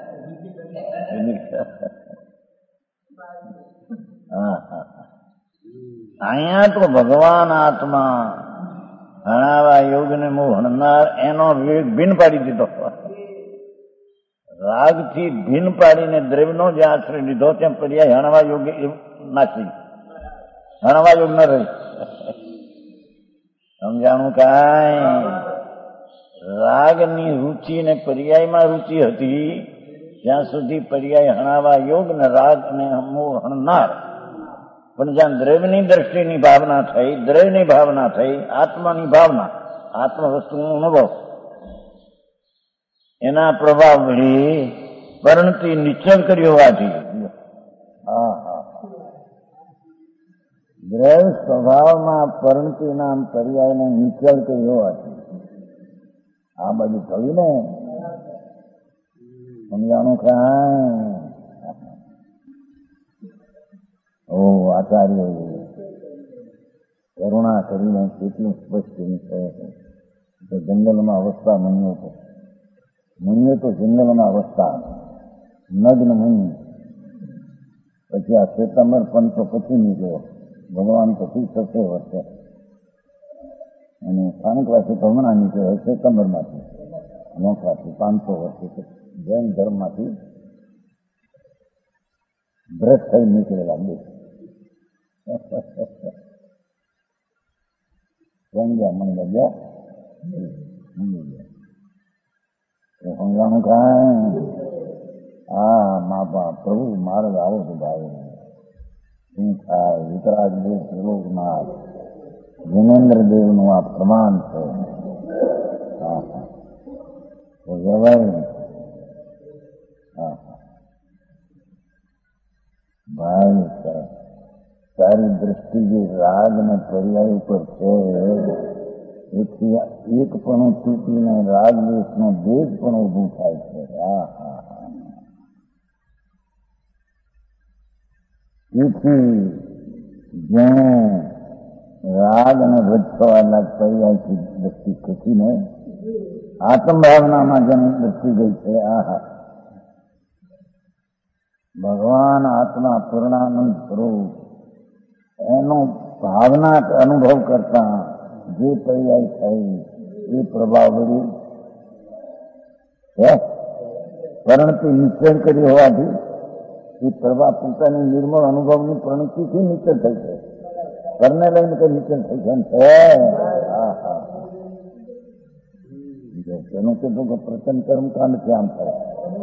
હા હા અહીંયા તો ભગવાન આત્મા હણાવા યોગ ને મું હણનાર એનો વિવેક ભીન પાડી દીધો. રાગથી ભીન પાડીને દ્રવ્યનો જે આશ્રય લીધો ત્યાં પર્યાય હણવા યોગ નાખી હણવા યોગ ન રહી. સમજાણું કાંઈ? રાગની રુચિ ને પર્યાયમાં રુચિ હતી જ્યાં સુધી પર્યાય હણાવા યોગ ને રાગ ને મોહ હણનાર. પણ જ્યાં દ્રવ્યની દ્રષ્ટિની ભાવના થઈ દ્રવ્યની ભાવના થઈ આત્માની ભાવના આત્મ વસ્તુનો અનુભવ એના પ્રભાવ વળી પરણતિ નિશ્ચલ કરી હોવાથી હા હા દ્રવ્ય સ્વભાવમાં પરણતિ નામ પર્યાયને નિશ્ચલ કરી હોવાથી આ બાજુ થયું ને. સમજાણું કાંઈ? ઓ આચાર્ય કરુણા કરીને કેટલું સ્પષ્ટ છે. જંગલમાં અવસ્થા મન્યો તો મન્યો તો જંગલમાં અવસ્થા નગ્ન મન્યું પછી આ શ્વેતાંબર પંથ તો પછી નીકળ્યો ભગવાન પછી થશે વર્ષે અને સ્થાનિકવાસી તો હમણાં નીકળ્યો શ્વેતાંબરમાંથી નોકરાથી પાંચસો વર્ષે જૈન ધર્મમાંથી ભ્રષ્ટ થઈ નીકળેલા બે સમજ્યા મને ગયા સમજાણું કાંઈ? હા મા બાપ પ્રભુ માર્ગ આવો તો ભાઈ શું થાય? વિતરાગ દેવ ત્રિલોકનાથ જીનેન્દ્ર દેવનું આ પ્રમાણ છે. હા હા તો વ્યવહાર હા હા ભાઈ તારી દ્રષ્ટિ જે રાગ ને પર્યાય ઉપર છે એથી એક પણ તૂટીને રાગદેશનો દેશ પણ ઊભું થાય છે. હા હા હા એથી જેણે રાગ અને વૃક્ષવાલા પર્યાયથી દ્રષ્ટિ ખેંચીને આત્મભાવનામાં જેની દ્રષ્ટિ ગઈ છે. આહા ભગવાન આત્મા પૂર્ણાનંદ સ્વરૂપ એનો ભાવના અનુભવ કરતા જે પર્યાય થઈ એ પ્રભાવ વળી પરિણતિ નિશ્ચય કરી હોવાથી એ પ્રભાવ પોતાની નિર્મળ અનુભવની પરિણતિથી નિશ્ચય થઈ છે. પરને લઈને કઈ નિશ્ચય થઈ છે એમ છે. હા હા એનું કીધું કે પ્રચંડ કર્મકાંડ છે આમ થાય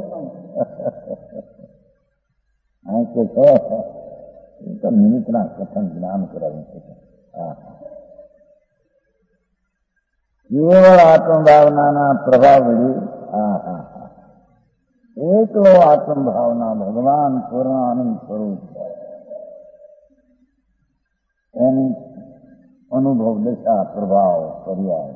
કે છે એ તો નિમિત્તના કથન જ્ઞાન કરાવ્યું છે. હા કેવળ આત્મભાવનાના પ્રભાવ વળી હા હા હા એકલો આત્મભાવના ભગવાન પૂર્ણાનંદ સ્વરૂપ એની અનુભવ દશા પ્રભાવ પર્યાય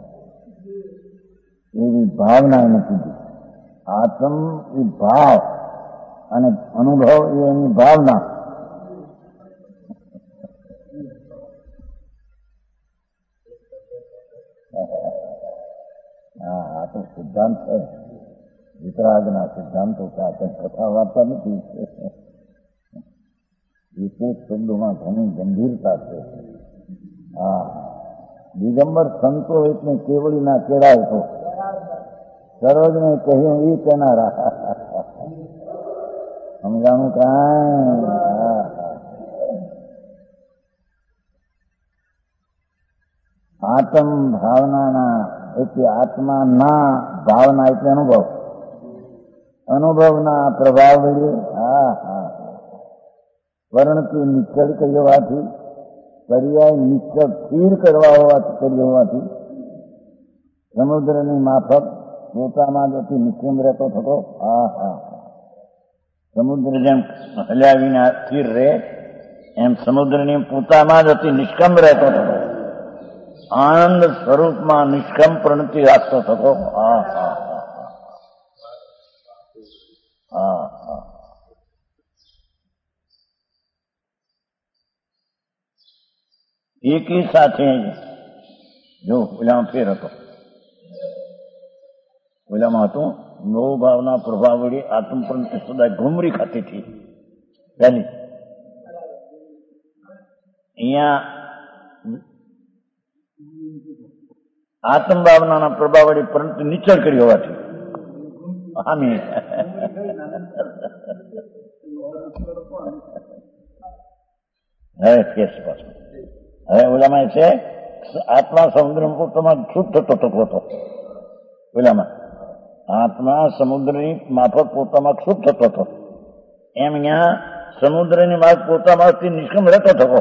એવી ભાવના એને કીધી. આત્મ એ ભાવ અને અનુભવ એ એની ભાવના. હા આ તો સિદ્ધાંત છે. વિતરાગના સિદ્ધાંતો કથા વાર્તા નથી. વિશેષ શબ્દોમાં ઘણી ગંભીરતા છે. હા દિગંબર સંતો એટલે કેવળીના કેળાય તો સરોજને કહ્યું એ કેનારા સમજાણું કાંઈ. આત્મ ભાવનાના એટલે આત્માના ભાવના એટલે અનુભવ અનુભવના પ્રભાવ વડે હા હા વર્ણથી નિશ્ચળ કરી હોવાથી પર્યાય નિશ્ચળ સ્થિર કરવા હોવાથી કરી હોવાથી સમુદ્રની માફક પોતામાં જતી નિશ્ચિંત રહેતો થતો. હા હા સમુદ્ર જેમ હલ્યા વિના સ્થિર રહે એમ સમુદ્રની પોતામાં જતી નિષ્કંપ રહેતો થતો. આનંદ સ્વરૂપમાં નિષ્કંપ પ્રણતિ રાખતો થતો. હા હા હા હા એકી સાથે જો ઓલામાં ફેર હતો. ઓલામાં હતું મોહ ભાવના પ્રભાવ વડે આત્મ પ્રણતિ સદા ઘુમરી ખાતી હતી પહેલી. અહીંયા આત્મ ભાવનાના પ્રભાવ વડે પ્રણતિ નિશ્ચળ કરી હોવાથી હામી હવે કેસ પાછું હવે ઓલામાં છે આત્મા સમુદ્ર પોતામાં છૂટ થતો થતો હતો. ઓલામાં આત્મા સમુદ્રની માફક પોતામાં છૂટ થતો હતો. એમ અહીંયા સમુદ્રની માફક પોતામાંથી નિષ્કમ રહેતો થતો.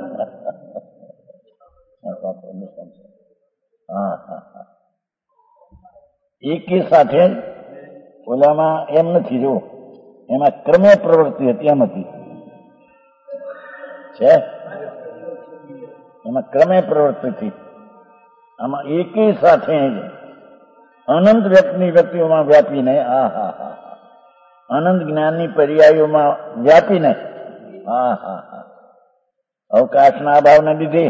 હા હા હા એકી સાથે ઓલામાં એમ નથી. જો એમાં ક્રમે પ્રવૃત્તિ હતી એમ હતી છે એમાં ક્રમે પ્રવૃત્તિ હતી. આમાં એકી સાથે જ અનંત વ્યક્તિની વ્યક્તિઓમાં વ્યાપીને હા હા હા અનંત જ્ઞાનની પર્યાયોમાં વ્યાપીને હા હા હા અવકાશના અભાવને લીધે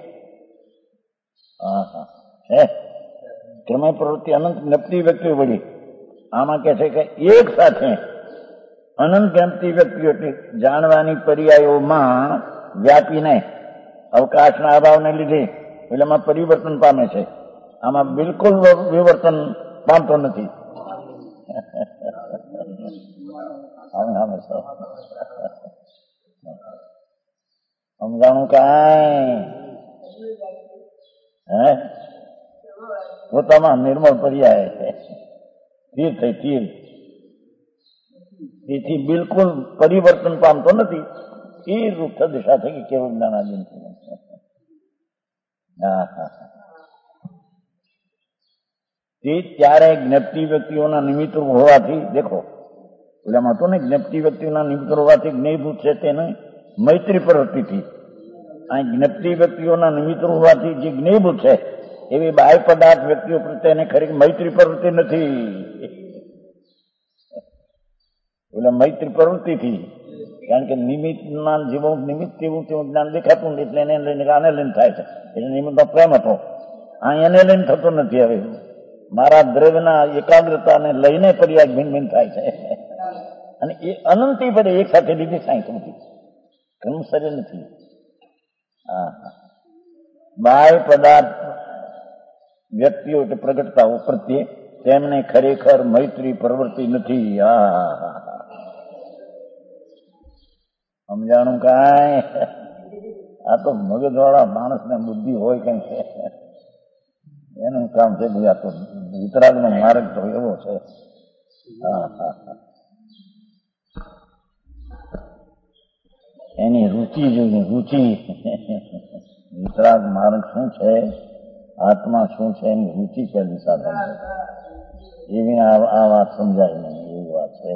હા હા હે ક્રમે પ્રવૃત્તિ અનંત જ્ઞપ્તિ વ્યક્તિઓ વળી. આમાં કે છે કે એક સાથે અનંત જ્ઞપ્તિ વ્યક્તિઓ જાણવાની પર્યાયોમાં વ્યાપીને અવકાશના અભાવને લીધે પેલામાં પરિવર્તન પામે છે. આમાં બિલકુલ વિવર્તન પામતો નથી. સમજાણું કાંઈ હે પોતામાં નિર્મળ પર્યાય સ્થિર થઈ સ્થિર. તેથી બિલકુલ પરિવર્તન પામતો નથી. એ રૂપ દિશા થઈ કે કેવું જ્ઞાનાધીન છે. હા હા તે ત્યારે જ્ઞપ્તિ વ્યક્તિઓના નિમિત્ત હોવાથી દેખો ઓલામાં હતું ને જ્ઞપ્તિ વ્યક્તિઓના નિમિત્ત હોવાથી જ્ઞેયભૂત છે તેને મૈત્રી પ્રવૃત્તિથી આ જ્ઞપ્તિ વ્યક્તિઓના નિમિત્ત હોવાથી જે જ્ઞેયભૂત છે એવી બાહ્ય પદાર્થ વ્યક્તિઓ પ્રત્યે એને ખરી મૈત્રી પ્રવૃત્તિ નથી. એટલે મૈત્રી પ્રવૃત્તિથી, કારણ કે નિમિત્તના જીવો નિમિત્ત જેવું તેવું જ્ઞાન દેખાતું નથી, એટલે એને લઈને આને લઈને થાય છે. એટલે નિમિત્તનો પ્રેમ હતો, આ એને લઈને થતો નથી. હવે મારા દ્રવ્યના એકાગ્રતાને લઈને પર્યાય ભિન્ન ભિન્ન થાય છે, અને એ અનંતી પડે એક સાથે લીધી સાંઈ નથી, ઘણું શરીર નથી. હા હા, બાહ્ય પદાર્થ વ્યક્તિઓ એટલે પ્રગટતાઓ પ્રત્યે તેમને ખરેખર મૈત્રી પ્રવૃત્તિ નથી. હા, સમજાણું કાંઈ? આ તો મગજવાળા માણસને બુદ્ધિ હોય કઈ છે, એનું કામ છે. આ તો વિતરાગનો માર્ગ તો એવો છે. હા હા હા, એની રુચિ જોઈએ, રુચિ. વિતરાગ માર્ગ શું છે, આત્મા શું છે, એની રુચિ પહેલી સાધન એવી આ વાત સમજાય નહીં, એવી વાત છે.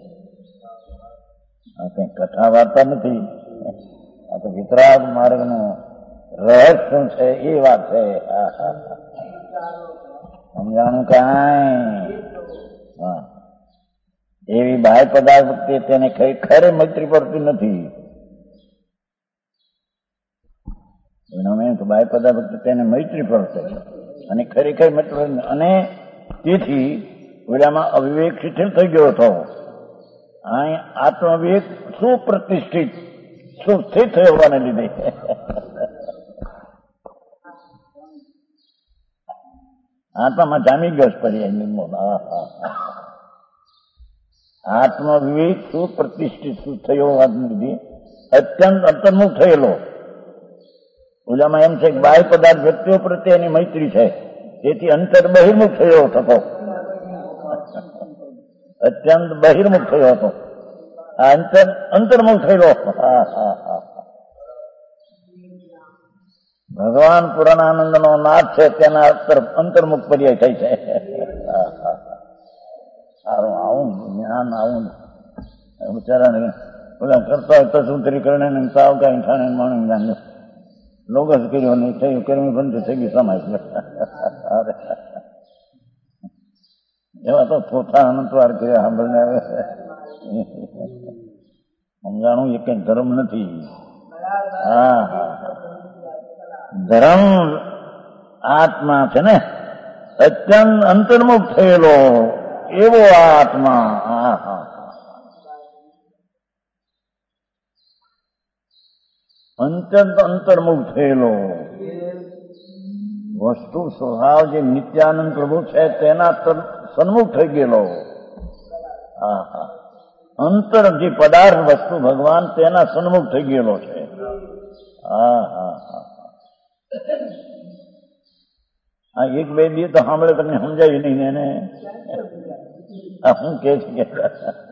આ કઈ કથા વાર્તા નથી, આ તો વિતરાગ માર્ગ નું રહસ્ય શું છે એ વાત છે. હા હા, સમજાણું કાંઈ? હા, એવી બાહ્ય પદાર્થ તેને ખરે મૈત્રી પડતી નથી. બાહ્ય પદાર્થ તેને મૈત્રી પડશે, અને ખરેખર મૈત્રી, અને તેથી ઓલામાં અવિવેક શિથિલ થઈ ગયો હતો. અહીં આત્મવિવેક સુપ્રતિષ્ઠિત સુસ્થિત હોવાને લીધે આત્મામાં જામી ગયો પર્યાય. આત્મવિવેક સુપ્રતિષ્ઠિત થયો હોવાને લીધે અત્યંત અંતર્મુખ થયેલો. ઓલામાં એમ છે કે બાહ્ય પદાર્થ વ્યક્તિઓ પ્રત્યે એની મૈત્રી છે, તેથી અંતર બહિર્મુખ થયો થતો, અત્યંત બહિર્મુખ થયો હતો. આ અંતર અંતર્મુખ થયેલો. ભગવાન પૂર્ણાનંદ નો નાથ છે, તેના અંતર્મુખ પર્યાય થઈ છે. સારું, આવું જ્ઞાન આવું બિચારાને ઓલા કરતા હોય તો શું તરી કરીને સાવ કઈ ઠાણે માણસ જ્ઞાન લોગસ કર્યો નહીં થયું, કર્મી બંધ થઈ ગયું સમાય. એવા તો થોથા અનંતવાર કર્યા સાંભળને આવે. સમજાણું એ કઈ ધર્મ નથી. હા હા, ધર્મ આત્મા છે ને, અત્યંત અંતર્મુખ થયેલો એવો આત્મા. હા હા, અત્યંત અંતર્મુખ થયેલો વસ્તુ સ્વભાવ જે નિત્યાનંદ પ્રભુ છે તેના સન્મુખ થઈ ગયેલો. હા હા, અંતર જે પદાર્થ વસ્તુ ભગવાન તેના સન્મુખ થઈ ગયેલો છે. હા હા હા, આ એક બે દી તો સાંભળે તમને સમજાય નહીં એને. શું કે છે કે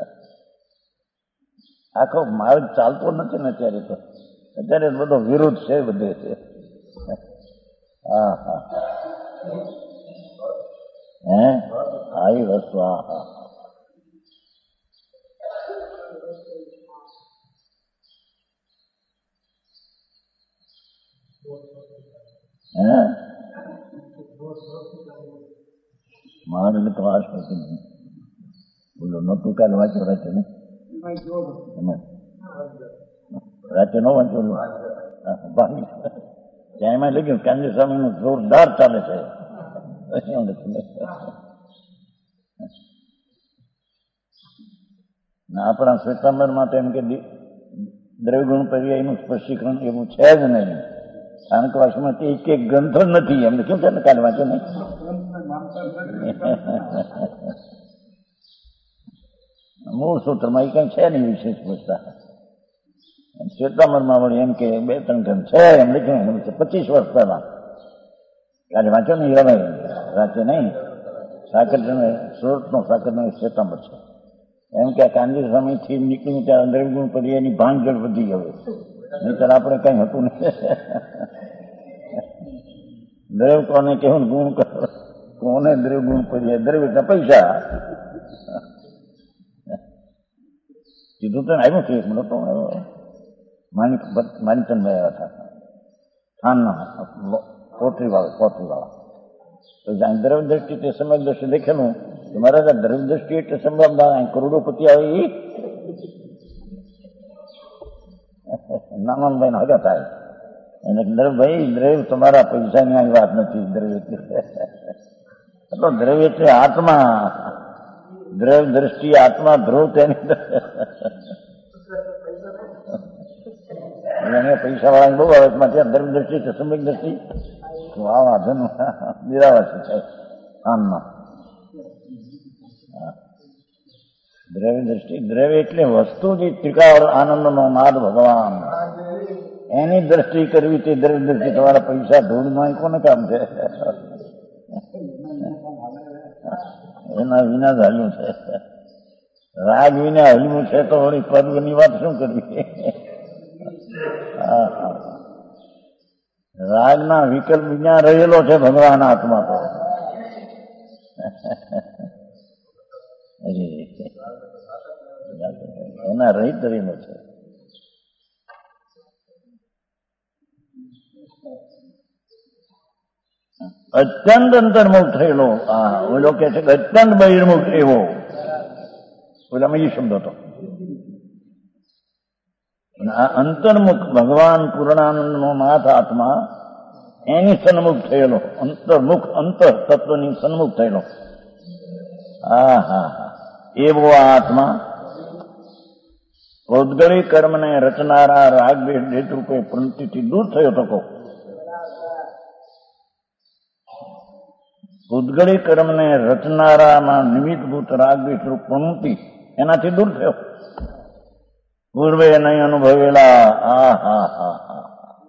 આખો માર્ગ ચાલતો નથી ને અત્યારે, તો અત્યારે બધો વિરુદ્ધ છે બધે છે. હા હા, હે આવી વસ્તુ. હા હા, હે મારે તો આ બોલો નતું કાલે વાંચો રાતે ને, રાતે ન વાંચો બાકી ત્યાં એમાં લઈ ગયું. કાંજી સ્વામી નું જોરદાર ચાલે છે. આપણા શ્વેતાંબર માટે એમ કે દ્રવ્યગુણ પર્યાયનું સ્પષ્ટીકરણ એવું છે જ નહીં, કારણ કે વાસમાં એક એક ગ્રંથો નથી. એમને કેમ છે ને કાલે વાંચો નહીં. મૂળ સૂત્રમાં એ કઈ છે નહીં વિશેષ પૂછતા. શ્વેતાંબરમાં વળી એમ કે બે ત્રણ ગ્રંથ છે એમ લખ્યું છે પચીસ વર્ષ પહેલા. કાલે વાંચો ને હવે રાતે નહીં. સાકર સુરત નો સાકર નો શ્વેતાંબર છે. એમ કે કાનજી સ્વામી થી નીકળ્યું ત્યાં દ્રવ્યગુણ પર્યાયની ભાંગજળ વધી ગયો, નહીતર આપણે કઈ હતું નહીં. દ્રવ્ય કોને કેવું ગુણ કોને દ્રવ્યગુણ પર્યાય, દ્રવ્ય પૈસા કીધું તો આવ્યું છે. એક મિનિટ માણિક માણિકચંદભાઈ આવ્યા હતા, ખાનના પોટરી વાળા પોટરી વાળા तो जहाँ द्रव्य दृष्टि से सम्यक दृष्टि देखेલું तो महाराज द्रव्य दृष्टि એટલે સંભાવના કરોડોપતિ આવી નાનભાઈ ના હગા થાય એને ભાઈ દ્રવ્ય તમારા પૈસાની આ વાત નથી. દ્રવ્ય એટલે દ્રવ્ય એટલે આત્મા, દ્રવ્ય દ્રષ્ટિ આત્મા ધ્રુવ તેની પૈસા વાળા બહુ આવે ત્યાં દ્રવ્ય દ્રષ્ટિ છે સમ્યક દ્રષ્ટિ આ વાંધો નિરાવાસી થાય આમમાં. દ્રવ્ય દ્રષ્ટિ દ્રવ્ય એટલે વસ્તુ જે ત્રિકાળ આનંદનો નાદ ભગવાન એની દ્રષ્ટિ કરવી તે દ્રવ્ય દ્રષ્ટિ. તમારા પૈસા ધૂળમાં કોને કામ છે? એના વિના જ હલ્યું છે. રાગ વિના હલ્યું છે તો વળી પર્વની વાત શું કરવી? રાગના વિકલ્પ વિના રહેલો છે ભગવાન આત્મા તો. એના રહિત રહેલો છે. અત્યંત અંતર્મુખ થયેલો. હા, ઓલો કે છે કે અત્યંત બહિર્મુખ એવો. ઓલામાં એ શબ્દ હતો. આ અંતર્મુખ ભગવાન પૂર્ણાનંદ નો નાથ આત્મા એની સન્મુખ થયેલો. અંતર્મુખ અંતર તત્વની સન્મુખ થયેલો. હા હા હા એવો આત્મા ઉદ્ગળી કર્મને રચનારા રાગ દેશ રૂપે પ્રવૃત્તિથી દૂર થયો હતો. ઉદ્ગળી કર્મને રચનારામાં નિમિત્તભૂત રાગ દેશ રૂપ પ્રવૃત્તિ એનાથી દૂર થયો. પૂર્વે નહીં અનુભવેલા આ હા હા હા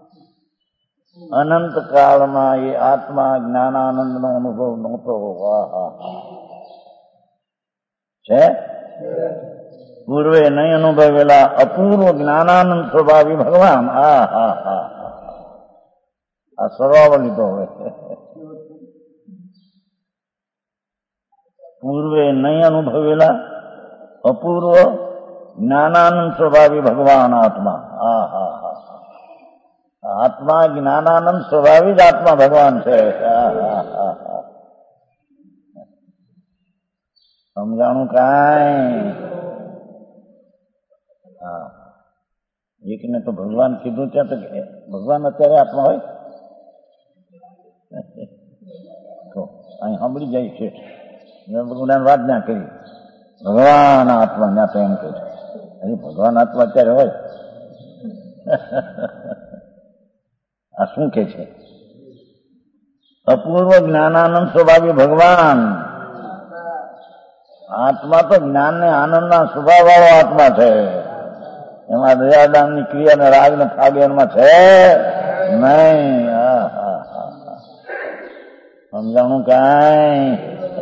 અનંત કાળમાં એ આત્મા જ્ઞાનાનંદ નો અનુભવ નહોતો. હા હા છે પૂર્વે નહીં અનુભવેલા અપૂર્વ જ્ઞાનાનંદ સ્વભાવી ભગવાન. હા હા હા આ સ્વભાવ લીધો હવે. પૂર્વે નહીં અનુભવેલા અપૂર્વ જ્ઞાનાનંદ સ્વભાવી ભગવાન આત્મા. હા હા હા આત્મા જ્ઞાનાનંદ સ્વભાવી જ આત્મા ભગવાન છે. સમજાણું કાંઈ? હા એકને તો ભગવાન કીધું ત્યાં તો ભગવાન અત્યારે આત્મા હોય તો અહીં સાંભળી જાય છે. વાત ના કરી ભગવાન આત્મા ત્યાં તો એમ કે અરે ભગવાન આત્મા અત્યારે હોય આ શું કે છે? અપૂર્વ જ્ઞાનાનંદ સ્વભાવી ભગવાન આત્મા તો જ્ઞાન ને આનંદ ના સ્વભાવ વાળો આત્મા છે. એમાં દયાદાન ની ક્રિયા ને રાગ ને ફાગ એમાં છે નહીં. સમજાણું કાંઈ?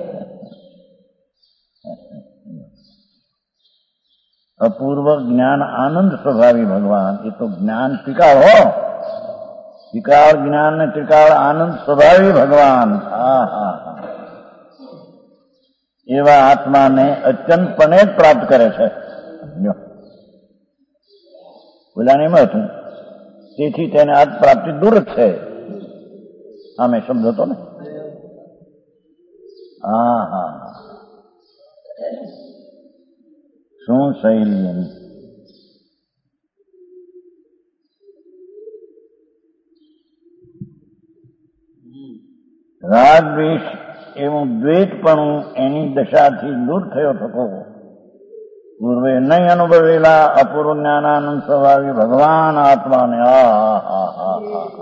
અપૂર્વ જ્ઞાન આનંદ સ્વભાવી ભગવાન એ તો જ્ઞાન ત્રિકાળ હો. ત્રિકાળ જ્ઞાન ને ત્રિકાળ આનંદ સ્વભાવી ભગવાન. હા હા હા એવા આત્માને અત્યંતપણે જ પ્રાપ્ત કરે છે. બોલાને એમ હતું તેથી તેને આજ પ્રાપ્તિ દૂર જ છે. આમે શબ્દ હતો ને. હા હા શું શૈલી એની. રાગ દ્વેષ એવું દ્વૈતપણું એની દશાથી દૂર થયો થતો. પૂર્વે નહીં અનુભવેલા અપૂર્વ જ્ઞાનાનંદ સ્વભાવી ભગવાન આત્માને. આ હા હા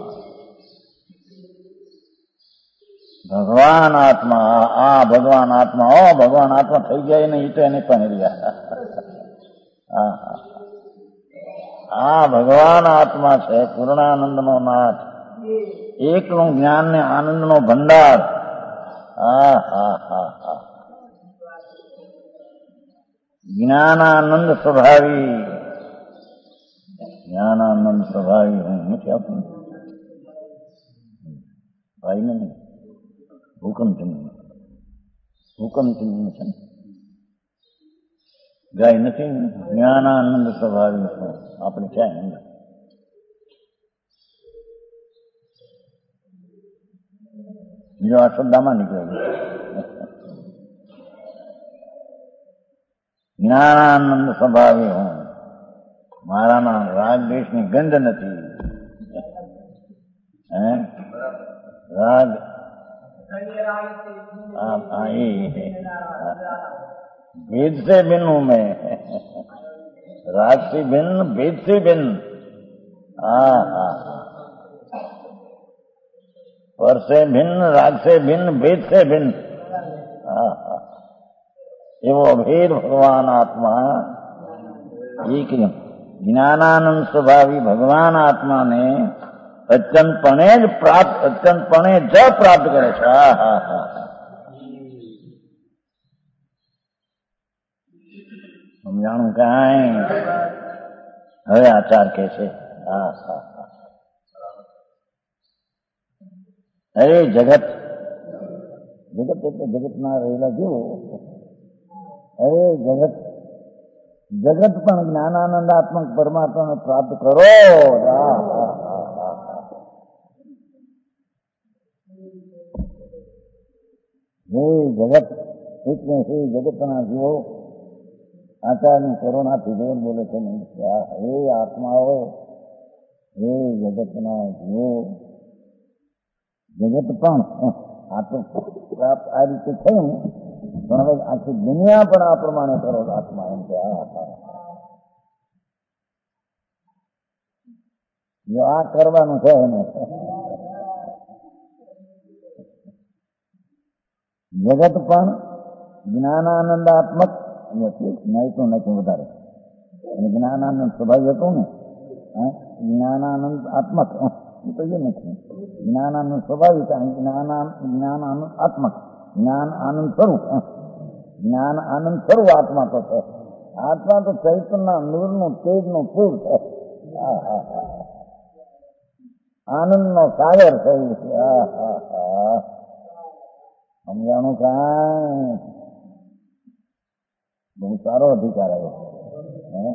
ભગવાન આત્મા. આ ભગવાન આત્મા હો. ભગવાન આત્મા થઈ જાય ને એ તો એને પણ રહ્યા. આ ભગવાન આત્મા છે પૂર્ણાનંદ નો નાથ. એકનું જ્ઞાન ને આનંદ નો ભંડાર. હા હા હા હા જ્ઞાનાનંદ સ્વભાવી. જ્ઞાનાનંદ સ્વભાવી હું નથી આપું ભાઈ ને નહીં. હુકમચંદ હુકમચંદ છે ગાય નથી. જ્ઞાનાનંદ સ્વભાવી આપણે ક્યાં અંદર જો આ શબ્દમાં નીકળે જ્ઞાનાનંદ સ્વભાવી હું, મારામાં રાગ દ્વેષની ગંધ નથી. હે રાગ भेद से भिन्न हूं मैं, राग से भिन्न, भेद से भिन्न. हाँ हाँ पर से भिन्न, राग से भिन्न, भेद से भिन्न. हाँ हाँ एवो अभेद भगवान आत्मा एक ज्ञानानंद स्वभावी भगवान आत्मा ने અચંતપણે જ પ્રાપ્ત અચંતપણે જ પ્રાપ્ત કરે છે. હા હા હા સમજાણું કાંઈ? હવે આચાર કે છે હા હા હા અરે જગત જગત એટલે જગતમાં રહેલા જેવો. અરે જગત જગત પણ જ્ઞાનાનંદાત્મક પરમાત્માને પ્રાપ્ત કરો. હા હા હે જગત એટલે હે જગતના જીવો આચારની કરુણાથી જોર બોલે છે. હે આત્માઓ, હે જગતના જીવો, જગત પણ આ તો પ્રાપ્ત આ રીતે થયું, પણ હવે આખી દુનિયા પણ આ પ્રમાણે કરો આત્મા એમ કે જો આ કરવાનું છે એને જગત પણ જ્ઞાનાનંદાત્મક નથી, નહીં નથી વધારે જ્ઞાનાનંદ સ્વભાવ હતું ને જ્ઞાનાનંદ આત્મક તો એ નથી. જ્ઞાનાનંદ સ્વભાવિક જ્ઞાન જ્ઞાનાનંદ આત્મક જ્ઞાન આનંદ સ્વરૂપ જ્ઞાન આનંદ સ્વરૂપ આત્મા તો છે. આત્મા તો ચૈતન્ય નૂરનું તેજનું પૂર છે. હા હા હા આનંદનો સાગર થયું છે. હા હા હા સમજાણું કાંઈ? બહુ સારો અધિકાર આવ્યો.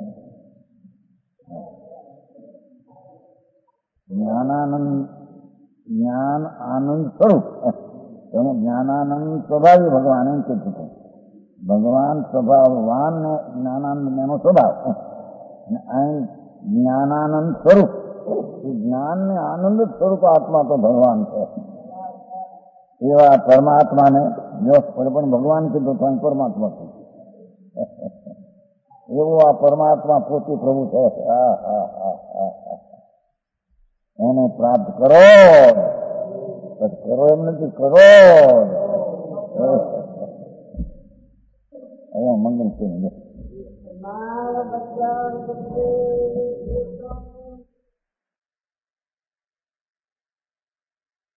જ્ઞાનાનંદ જ્ઞાન આનંદ સ્વરૂપ તેનું જ્ઞાનાનંદ સ્વભાવી ભગવાન એમ કીધું હતું. ભગવાન સ્વભાવવાન ને જ્ઞાનાનંદ એનો સ્વભાવ અને અહીં જ્ઞાનાનંદ સ્વરૂપ જ્ઞાન ને આનંદ સ્વરૂપ આત્મા તો ભગવાન છે. એવા પરમાત્માને જો પણ ભગવાન કીધું તો અહીં પરમાત્મા કીધું એવું આ પરમાત્મા પોતે પ્રભુ છે. હા હા હા હા એને પ્રાપ્ત કરો. કરો એમ નથી, કરો. અહીંયા મંગલ છે.